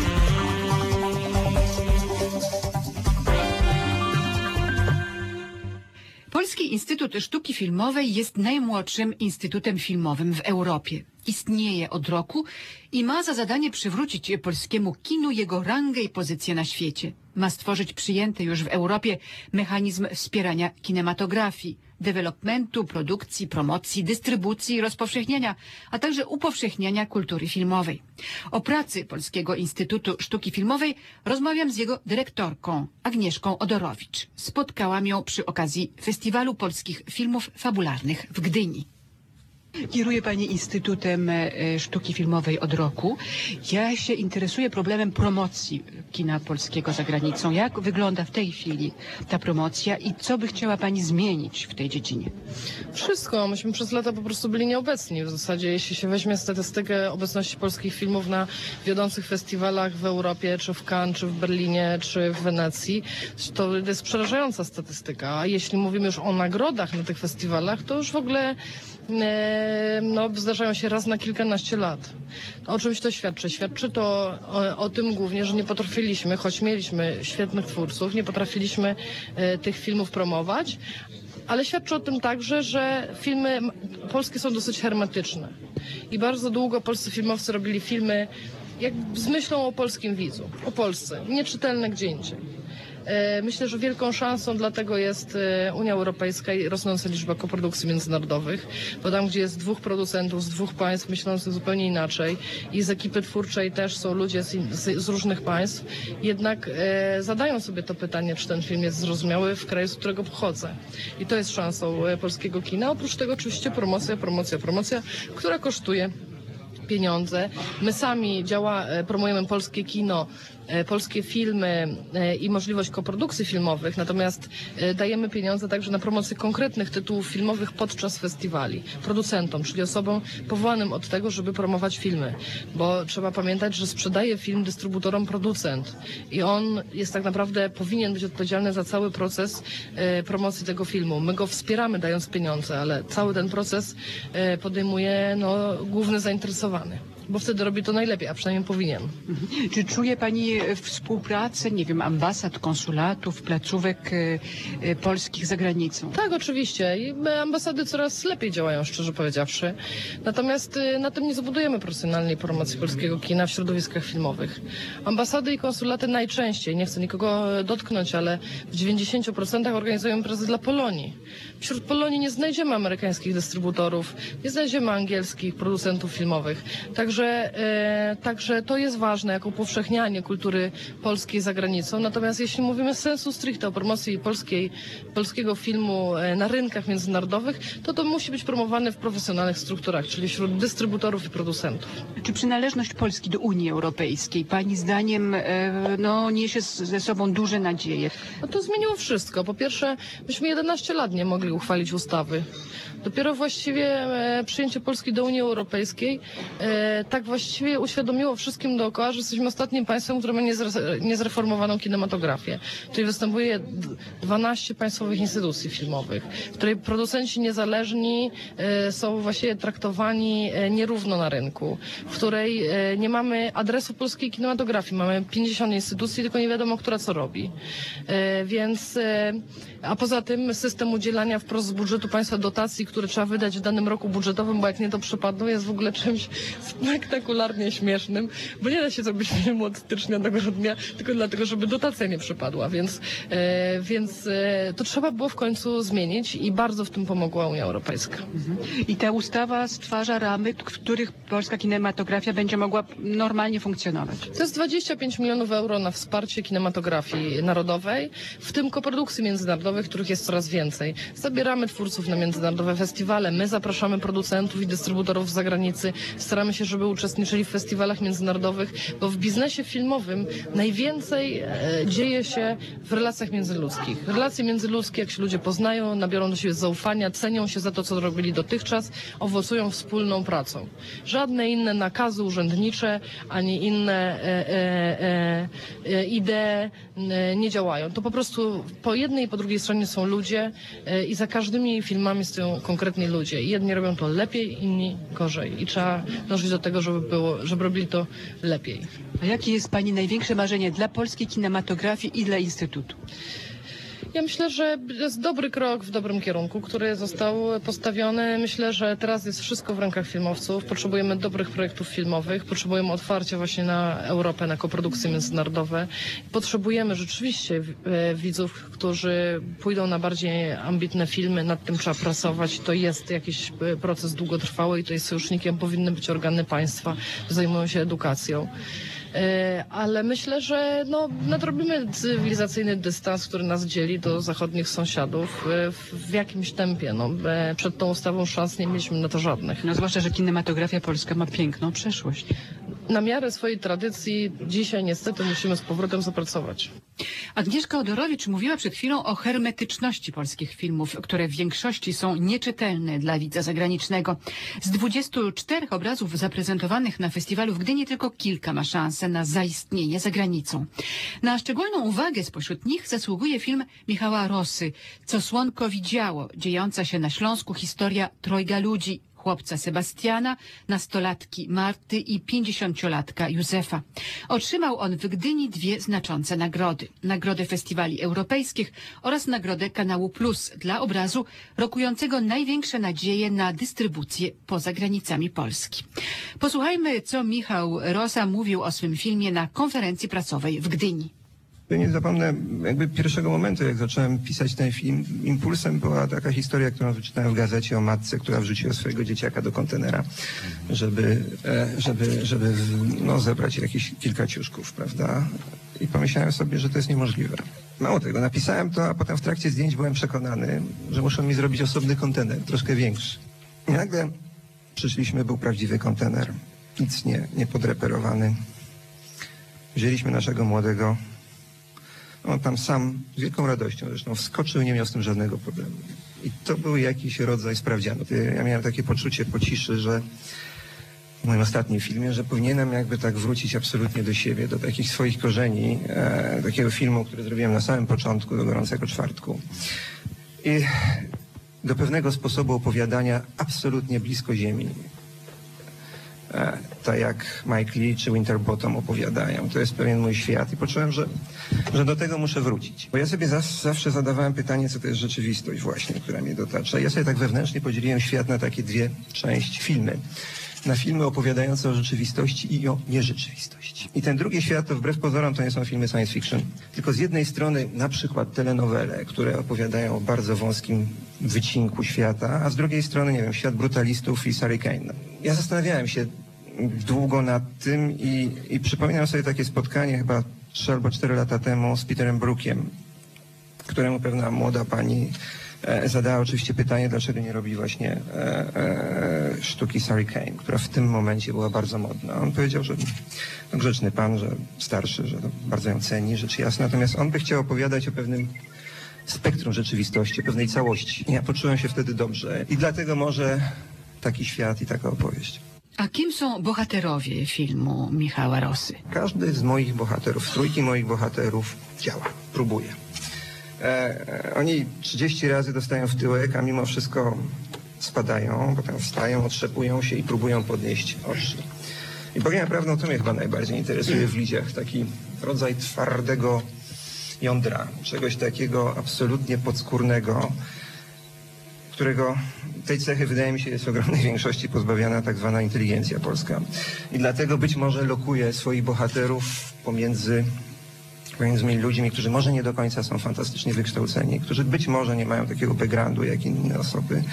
Polski Instytut Sztuki Filmowej jest najmłodszym instytutem filmowym w Europie. Istnieje od roku i ma za zadanie przywrócić polskiemu kinu jego rangę i pozycję na świecie. Ma stworzyć przyjęty już w Europie mechanizm wspierania kinematografii, developmentu, produkcji, promocji, dystrybucji i rozpowszechniania, a także upowszechniania kultury filmowej. O pracy Polskiego Instytutu Sztuki Filmowej rozmawiam z jego dyrektorką, Agnieszką Odorowicz. Spotkałam ją przy okazji Festiwalu Polskich Filmów Fabularnych w Gdyni. Kieruje pani Instytutem Sztuki Filmowej od roku. Ja się interesuję problemem promocji kina polskiego za granicą. Jak wygląda w tej chwili ta promocja i co by chciała pani zmienić w tej dziedzinie? Wszystko. Myśmy przez lata po prostu byli nieobecni. W zasadzie, jeśli się weźmie statystykę obecności polskich filmów na wiodących festiwalach w Europie, czy w Cannes, czy w Berlinie, czy w Wenecji, to jest przerażająca statystyka. A jeśli mówimy już o nagrodach na tych festiwalach, to już w ogóle zdarzają się raz na kilkanaście lat. O czymś to świadczy? Świadczy to o tym głównie, że nie potrafiliśmy, choć mieliśmy świetnych twórców, nie potrafiliśmy tych filmów promować, ale świadczy o tym także, że filmy polskie są dosyć hermetyczne. I bardzo długo polscy filmowcy robili filmy z myślą o polskim widzu, o Polsce, nieczytelne gdzie indziej. Myślę, że wielką szansą dlatego jest Unia Europejska i rosnąca liczba koprodukcji międzynarodowych, bo tam, gdzie jest dwóch producentów z dwóch państw myślących zupełnie inaczej i z ekipy twórczej też są ludzie z różnych państw, jednak zadają sobie to pytanie, czy ten film jest zrozumiały w kraju, z którego pochodzę. I to jest szansą polskiego kina. Oprócz tego oczywiście promocja, która kosztuje pieniądze. My sami promujemy polskie kino, polskie filmy i możliwość koprodukcji filmowych, natomiast dajemy pieniądze także na promocję konkretnych tytułów filmowych podczas festiwali, producentom, czyli osobom powołanym od tego, żeby promować filmy, bo trzeba pamiętać, że sprzedaje film dystrybutorom producent i on jest tak naprawdę, powinien być odpowiedzialny za cały proces promocji tego filmu. My go wspieramy dając pieniądze, ale cały ten proces podejmuje główny zainteresowany. Bo wtedy robi to najlepiej, a przynajmniej powinien. Czy czuje pani współpracę, nie wiem, ambasad, konsulatów, placówek polskich za granicą? Tak, oczywiście. I ambasady coraz lepiej działają, szczerze powiedziawszy. Natomiast na tym nie zbudujemy profesjonalnej promocji polskiego kina w środowiskach filmowych. Ambasady i konsulaty najczęściej, nie chcę nikogo dotknąć, ale w 90% organizują imprezy dla Polonii. Wśród Polonii nie znajdziemy amerykańskich dystrybutorów, nie znajdziemy angielskich producentów filmowych. Także to jest ważne jako upowszechnianie kultury polskiej za granicą. Natomiast jeśli mówimy sensu stricte o promocji polskiego filmu na rynkach międzynarodowych, to musi być promowane w profesjonalnych strukturach, czyli wśród dystrybutorów i producentów. Czy przynależność Polski do Unii Europejskiej pani zdaniem niesie ze sobą duże nadzieje? To zmieniło wszystko. Po pierwsze, myśmy 11 lat nie mogli uchwalić ustawy. Dopiero właściwie przyjęcie Polski do Unii Europejskiej tak właściwie uświadomiło wszystkim dookoła, że jesteśmy ostatnim państwem, które ma niezreformowaną kinematografię. Tutaj występuje 12 państwowych instytucji filmowych, w której producenci niezależni są właściwie traktowani nierówno na rynku, w której nie mamy adresu polskiej kinematografii. Mamy 50 instytucji, tylko nie wiadomo, która co robi. A poza tym system udzielania wprost z budżetu państwa dotacji, które trzeba wydać w danym roku budżetowym, bo jak nie to przypadło, jest w ogóle czymś spektakularnie śmiesznym, bo nie da się zrobić filmu od stycznia do grudnia, tylko dlatego, żeby dotacja nie przypadła, więc to trzeba było w końcu zmienić i bardzo w tym pomogła Unia Europejska. I ta ustawa stwarza ramy, w których polska kinematografia będzie mogła normalnie funkcjonować. To jest 25 milionów euro na wsparcie kinematografii narodowej, w tym koprodukcji międzynarodowych, których jest coraz więcej. Zabieramy twórców na międzynarodowe festiwale, my zapraszamy producentów i dystrybutorów z zagranicy, staramy się, żeby uczestniczyli w festiwalach międzynarodowych, bo w biznesie filmowym najwięcej dzieje się w relacjach międzyludzkich. Relacje międzyludzkie, jak się ludzie poznają, nabiorą do siebie zaufania, cenią się za to, co robili dotychczas, owocują wspólną pracą. Żadne inne nakazy urzędnicze, ani inne idee nie działają. To po prostu po jednej i po drugiej stronie są ludzie i za każdymi filmami stoją konkretni ludzie. I jedni robią to lepiej, inni gorzej. I trzeba dążyć do tego, żeby robili to lepiej. A jakie jest pani największe marzenie dla polskiej kinematografii i dla Instytutu? Ja myślę, że jest dobry krok w dobrym kierunku, który został postawiony. Myślę, że teraz jest wszystko w rękach filmowców. Potrzebujemy dobrych projektów filmowych, potrzebujemy otwarcia właśnie na Europę, na koprodukcje międzynarodowe. Potrzebujemy rzeczywiście widzów, którzy pójdą na bardziej ambitne filmy, nad tym trzeba pracować. To jest jakiś proces długotrwały i to jest sojusznikiem powinny być organy państwa, które zajmują się edukacją. Ale myślę, że nadrobimy cywilizacyjny dystans, który nas dzieli do zachodnich sąsiadów w jakimś tempie. Przed tą ustawą szans nie mieliśmy na to żadnych. No zwłaszcza, że kinematografia polska ma piękną przeszłość. Na miarę swojej tradycji dzisiaj niestety musimy z powrotem zapracować. Agnieszka Odorowicz mówiła przed chwilą o hermetyczności polskich filmów, które w większości są nieczytelne dla widza zagranicznego. Z 24 obrazów zaprezentowanych na festiwalu w Gdyni tylko kilka ma szansę na zaistnienie za granicą. Na szczególną uwagę spośród nich zasługuje film Michała Rosy Co słonko widziało, dziejąca się na Śląsku historia trojga ludzi. Chłopca Sebastiana, nastolatki Marty i 50-latka Józefa. Otrzymał on w Gdyni 2 znaczące nagrody. Nagrodę festiwali europejskich oraz nagrodę Kanału Plus dla obrazu rokującego największe nadzieje na dystrybucję poza granicami Polski. Posłuchajmy, co Michał Rosa mówił o swym filmie na konferencji prasowej w Gdyni. Nie zapomnę jakby pierwszego momentu, jak zacząłem pisać ten film. Impulsem była taka historia, którą wyczytałem w gazecie o matce, która wrzuciła swojego dzieciaka do kontenera, żeby zebrać jakieś kilka ciuszków, prawda? I pomyślałem sobie, że to jest niemożliwe. Mało tego, napisałem to, a potem w trakcie zdjęć byłem przekonany, że muszą mi zrobić osobny kontener, troszkę większy. I nagle przyszliśmy, był prawdziwy kontener, nic nie podreperowany. Wzięliśmy naszego młodego. On tam sam z wielką radością zresztą wskoczył, nie miał z tym żadnego problemu. I to był jakiś rodzaj sprawdzianu. Ja miałem takie poczucie po ciszy, że w moim ostatnim filmie, że powinienem jakby tak wrócić absolutnie do siebie, do takich swoich korzeni, takiego filmu, który zrobiłem na samym początku, do Gorącego Czwartku. I do pewnego sposobu opowiadania absolutnie blisko ziemi. Tak jak Mike Lee czy Winterbottom opowiadają. To jest pewien mój świat i poczułem, że do tego muszę wrócić. Bo ja sobie zawsze zadawałem pytanie, co to jest rzeczywistość właśnie, która mnie dotacza. Ja sobie tak wewnętrznie podzieliłem świat na takie 2 części. Filmy. Na filmy opowiadające o rzeczywistości i o nierzeczywistości. I ten drugi świat, to wbrew pozorom, to nie są filmy science fiction. Tylko z jednej strony na przykład telenowele, które opowiadają o bardzo wąskim wycinku świata, a z drugiej strony, nie wiem, świat brutalistów i Sarah Kane. Ja zastanawiałem się długo nad tym i przypominam sobie takie spotkanie chyba 3 albo 4 lata temu z Peterem Brookiem, któremu pewna młoda pani zadała oczywiście pytanie, dlaczego nie robi właśnie sztuki Sarah Kane, która w tym momencie była bardzo modna. On powiedział, że grzeczny pan, że starszy, że bardzo ją ceni, rzecz jasna, natomiast on by chciał opowiadać o pewnym spektrum rzeczywistości, o pewnej całości. Ja poczułem się wtedy dobrze i dlatego może taki świat i taka opowieść. A kim są bohaterowie filmu Michała Rosy? Każdy z moich bohaterów, z trójki moich bohaterów działa, próbuje. Oni 30 razy dostają w tyłek, a mimo wszystko spadają, potem wstają, otrzepują się i próbują podnieść oczy. I powiem prawdę, to mnie chyba najbardziej interesuje w ludziach. Taki rodzaj twardego jądra, czegoś takiego absolutnie podskórnego, którego tej cechy, wydaje mi się, jest w ogromnej większości pozbawiona tak zwana inteligencja polska. I dlatego być może lokuje swoich bohaterów pomiędzy ludźmi, którzy może nie do końca są fantastycznie wykształceni, którzy być może nie mają takiego backgroundu jak inne osoby,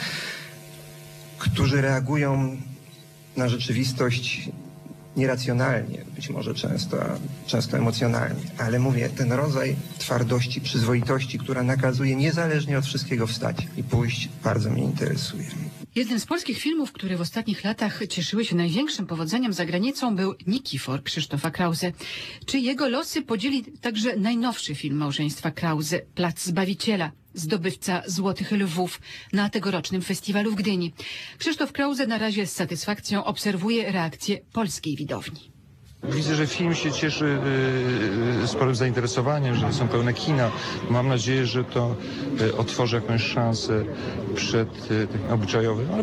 którzy reagują na rzeczywistość nieracjonalnie, być może często emocjonalnie, ale mówię, ten rodzaj twardości, przyzwoitości, która nakazuje niezależnie od wszystkiego wstać i pójść, bardzo mnie interesuje. Jednym z polskich filmów, które w ostatnich latach cieszyły się największym powodzeniem za granicą, był Nikifor Krzysztofa Krause. Czy jego losy podzieli także najnowszy film małżeństwa Krause, Plac Zbawiciela, zdobywca Złotych Lwów na tegorocznym festiwalu w Gdyni? Krzysztof Krause na razie z satysfakcją obserwuje reakcję polskiej widowni. Widzę, że film się cieszy sporym zainteresowaniem, że są pełne kina. Mam nadzieję, że to otworzy jakąś szansę przed takim obyczajowym, ale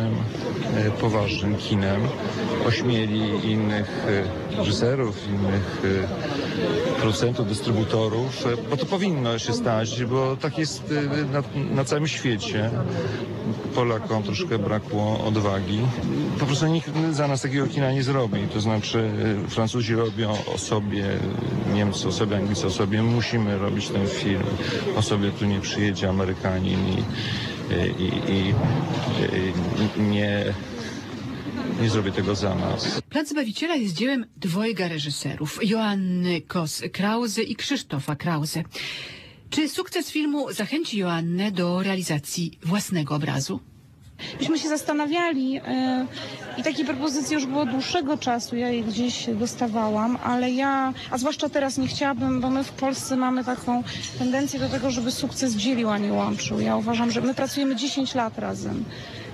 poważnym kinem. Ośmieli innych reżyserów, innych producentów, dystrybutorów, bo to powinno się stać, bo tak jest na całym świecie. Polakom troszkę brakło odwagi. Po prostu nikt za nas takiego kina nie zrobi. To znaczy Francuzi robią o sobie, Niemcy o sobie, Anglicy o sobie. My musimy robić ten film o sobie, tu nie przyjedzie Amerykanin i nie zrobię tego za nas. Plac Zbawiciela jest dziełem dwojga reżyserów, Joanny Kos-Krause i Krzysztofa Krause. Czy sukces filmu zachęci Joannę do realizacji własnego obrazu? Myśmy się zastanawiali i takie propozycje już było dłuższego czasu, ja je gdzieś dostawałam, ale a zwłaszcza teraz nie chciałabym, bo my w Polsce mamy taką tendencję do tego, żeby sukces dzielił, a nie łączył. Ja uważam, że my pracujemy 10 lat razem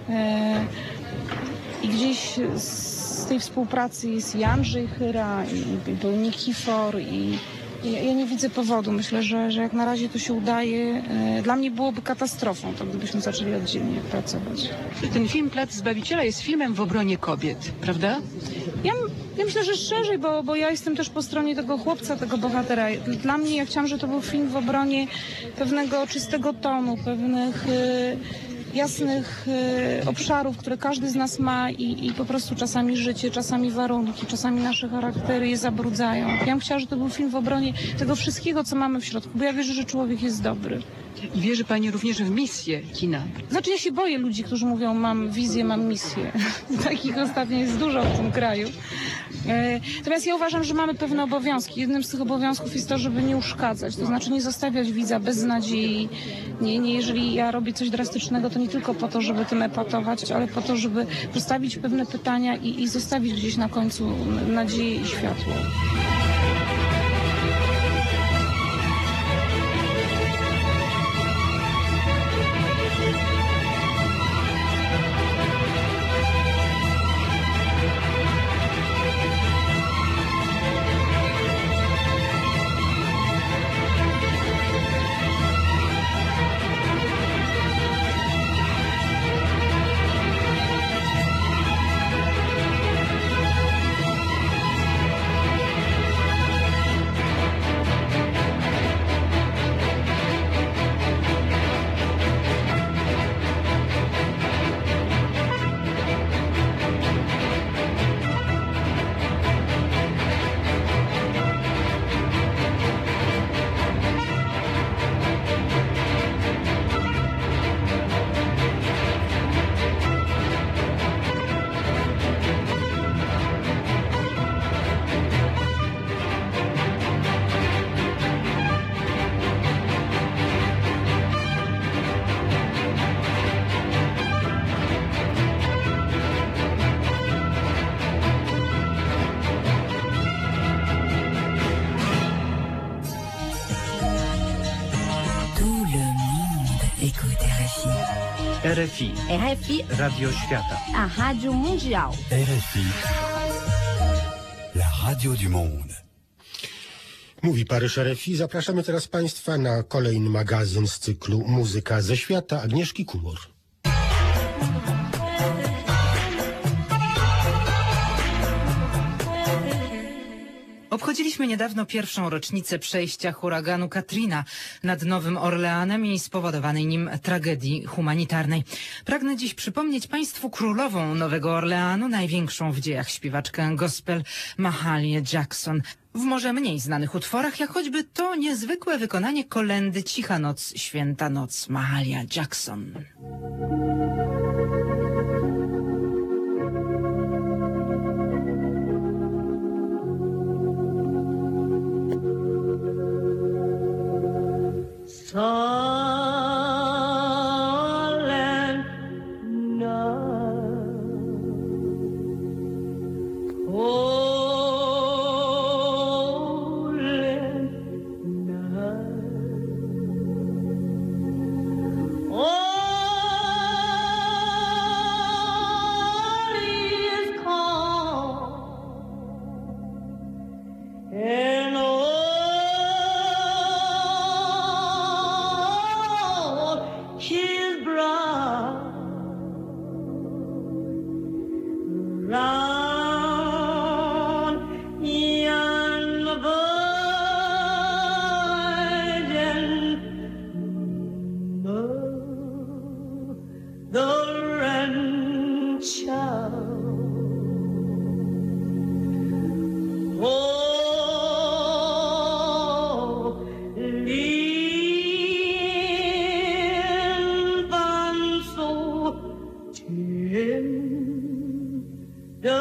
i gdzieś z tej współpracy jest i Andrzej Chyra, i był Nikifor, i ja nie widzę powodu. Myślę, że jak na razie to się udaje. Dla mnie byłoby katastrofą, to gdybyśmy zaczęli oddzielnie pracować. Ten film Plac Zbawiciela jest filmem w obronie kobiet, prawda? Ja myślę, że szerzej, bo ja jestem też po stronie tego chłopca, tego bohatera. Dla mnie, ja chciałam, że to był film w obronie pewnego czystego tonu, pewnych jasnych obszarów, które każdy z nas ma i po prostu czasami życie, czasami warunki, czasami nasze charaktery je zabrudzają. Ja bym chciała, żeby to był film w obronie tego wszystkiego, co mamy w środku, bo ja wierzę, że człowiek jest dobry. I wierzy pani również w misję kina? Znaczy ja się boję ludzi, którzy mówią, mam wizję, mam misję. Takich ostatnio jest dużo w tym kraju. Natomiast ja uważam, że mamy pewne obowiązki. Jednym z tych obowiązków jest to, żeby nie uszkadzać, to znaczy nie zostawiać widza bez nadziei. Jeżeli ja robię coś drastycznego, to nie tylko po to, żeby tym epatować, ale po to, żeby postawić pewne pytania i zostawić gdzieś na końcu nadzieję i światło. RFI. RFI. Radio Świata. A Rádio Mundial. RFI. La radio du monde. Mówi Paryż RFI. Zapraszamy teraz Państwa na kolejny magazyn z cyklu Muzyka ze świata Agnieszki Kumor. Obchodziliśmy niedawno pierwszą rocznicę przejścia huraganu Katrina nad Nowym Orleanem i spowodowanej nim tragedii humanitarnej. Pragnę dziś przypomnieć Państwu królową Nowego Orleanu, największą w dziejach śpiewaczkę gospel Mahalię Jackson. W może mniej znanych utworach, jak choćby to niezwykłe wykonanie kolędy Cicha Noc, Święta Noc, Mahalia Jackson.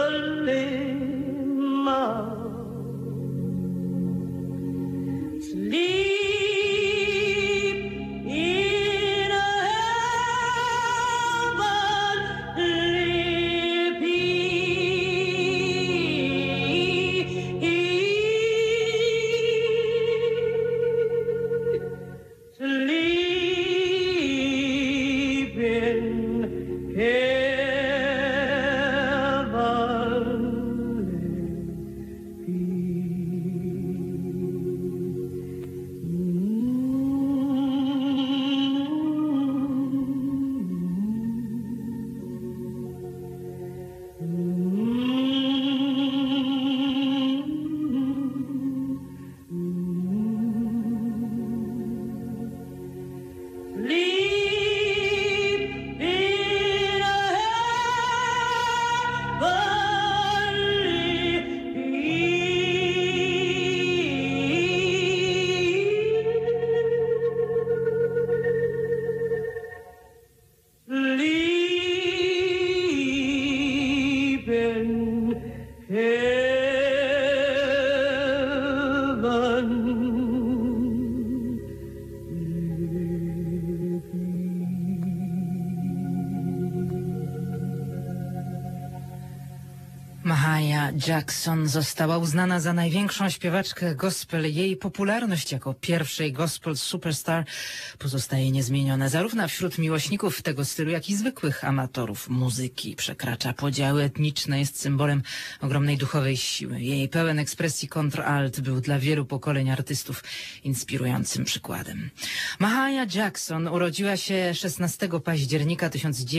Mahalia Jackson została uznana za największą śpiewaczkę gospel. Jej popularność jako pierwszej gospel superstar pozostaje niezmieniona zarówno wśród miłośników tego stylu, jak i zwykłych amatorów muzyki. Przekracza podziały etniczne, jest symbolem ogromnej duchowej siły. Jej pełen ekspresji kontralt był dla wielu pokoleń artystów inspirującym przykładem. Mahalia Jackson urodziła się 16 października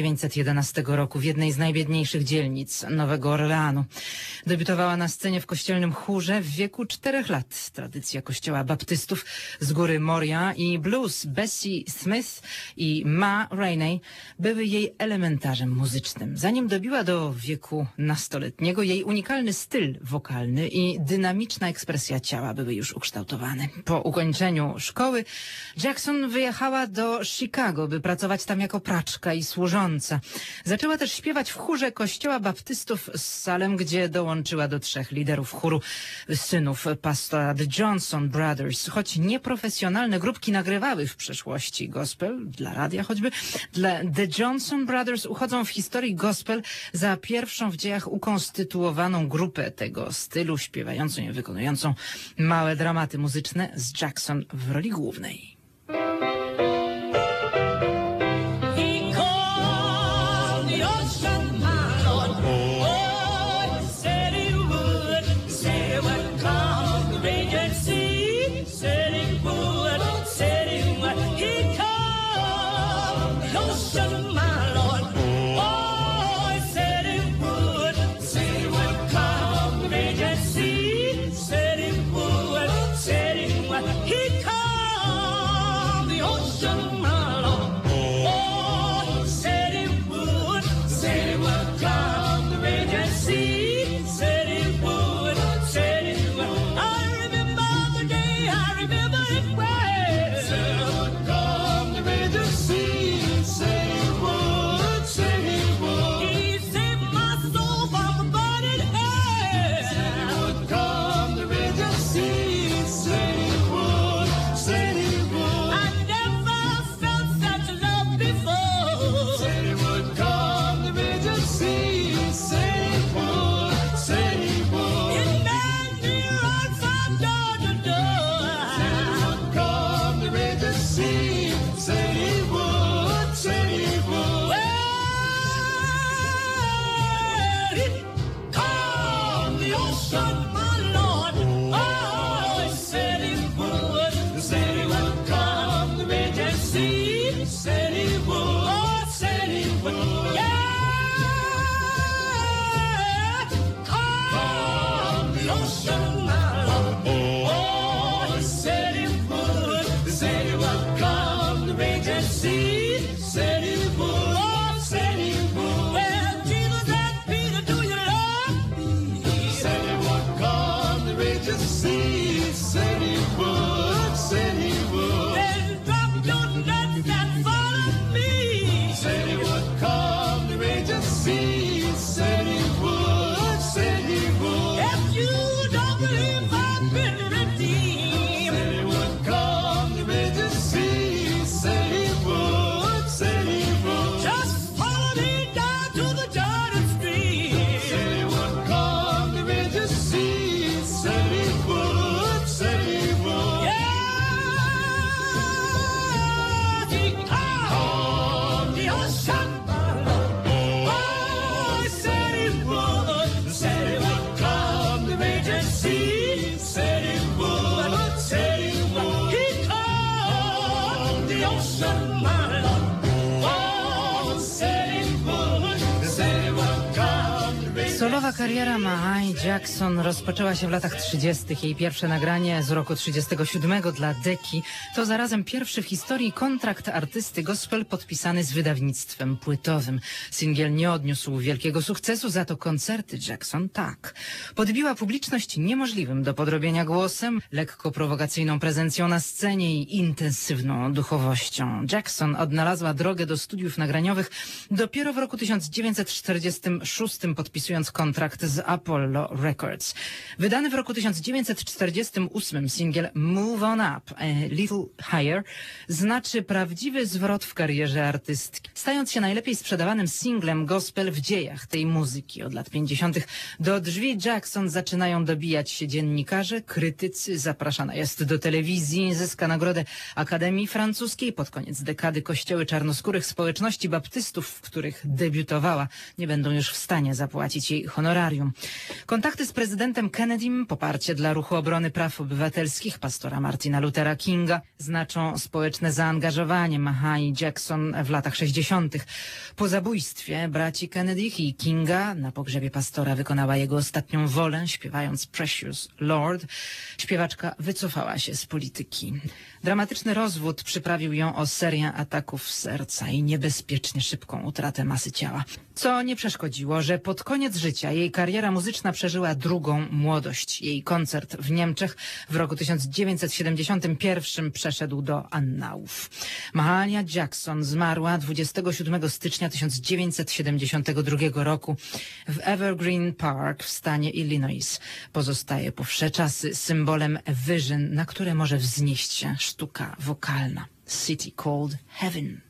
1911 roku w jednej z najbiedniejszych dzielnic Nowego Orleanu. Debiutowała na scenie w kościelnym chórze w wieku 4 lat. Tradycja kościoła baptystów z góry Moria i blues Bessie Smith i Ma Rainey były jej elementarzem muzycznym. Zanim dobiła do wieku nastoletniego, jej unikalny styl wokalny i dynamiczna ekspresja ciała były już ukształtowane. Po ukończeniu szkoły Jackson wyjechała do Chicago, by pracować tam jako praczka i służąca. Zaczęła też śpiewać w chórze kościoła baptystów z Salem, gdzie dołączyła do 3 liderów chóru synów pastora The Johnson Brothers. Choć nieprofesjonalne grupki nagrywały w przeszłości gospel, dla radia choćby, The Johnson Brothers uchodzą w historii gospel za pierwszą w dziejach ukonstytuowaną grupę tego stylu, śpiewającą i wykonującą małe dramaty muzyczne z Jackson w roli głównej. Kariera Mahalia Jackson rozpoczęła się w latach 30. Jej pierwsze nagranie z roku 37 dla Decki to zarazem pierwszy w historii kontrakt artysty gospel podpisany z wydawnictwem płytowym. Singiel nie odniósł wielkiego sukcesu, za to koncerty Jackson tak. Podbiła publiczność niemożliwym do podrobienia głosem, lekko prowokacyjną prezencją na scenie i intensywną duchowością. Jackson odnalazła drogę do studiów nagraniowych dopiero w roku 1946, podpisując kontrakt z Apollo Records. Wydany w roku 1948 singiel Move On Up, a Little Higher znaczy prawdziwy zwrot w karierze artystki, stając się najlepiej sprzedawanym singlem gospel w dziejach tej muzyki. Od lat 50. do drzwi Jackson zaczynają dobijać się dziennikarze, krytycy, zapraszana jest do telewizji, zyska nagrodę Akademii Francuskiej. Pod koniec dekady kościoły czarnoskórych społeczności baptystów, w których debiutowała, nie będą już w stanie zapłacić jej honorarium. Kontakty z prezydentem Kennedym, poparcie dla ruchu obrony praw obywatelskich pastora Martina Luthera Kinga znaczą społeczne zaangażowanie Mahali Jackson w latach 60. Po zabójstwie braci Kennedy i Kinga na pogrzebie pastora wykonała jego ostatnią wolę, śpiewając Precious Lord. Śpiewaczka wycofała się z polityki. Dramatyczny rozwód przyprawił ją o serię ataków serca i niebezpiecznie szybką utratę masy ciała. Co nie przeszkodziło, że pod koniec życia jej kariera muzyczna przeżyła drugą młodość. Jej koncert w Niemczech w roku 1971 przeszedł do annałów. Mahalia Jackson zmarła 27 stycznia 1972 roku w Evergreen Park w stanie Illinois. Pozostaje po wsze czasy symbolem wyżyn, na które może wznieść się sztuka wokalna. City Called Heaven.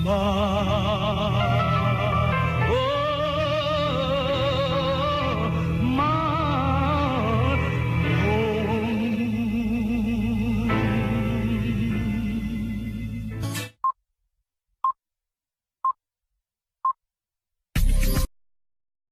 ma.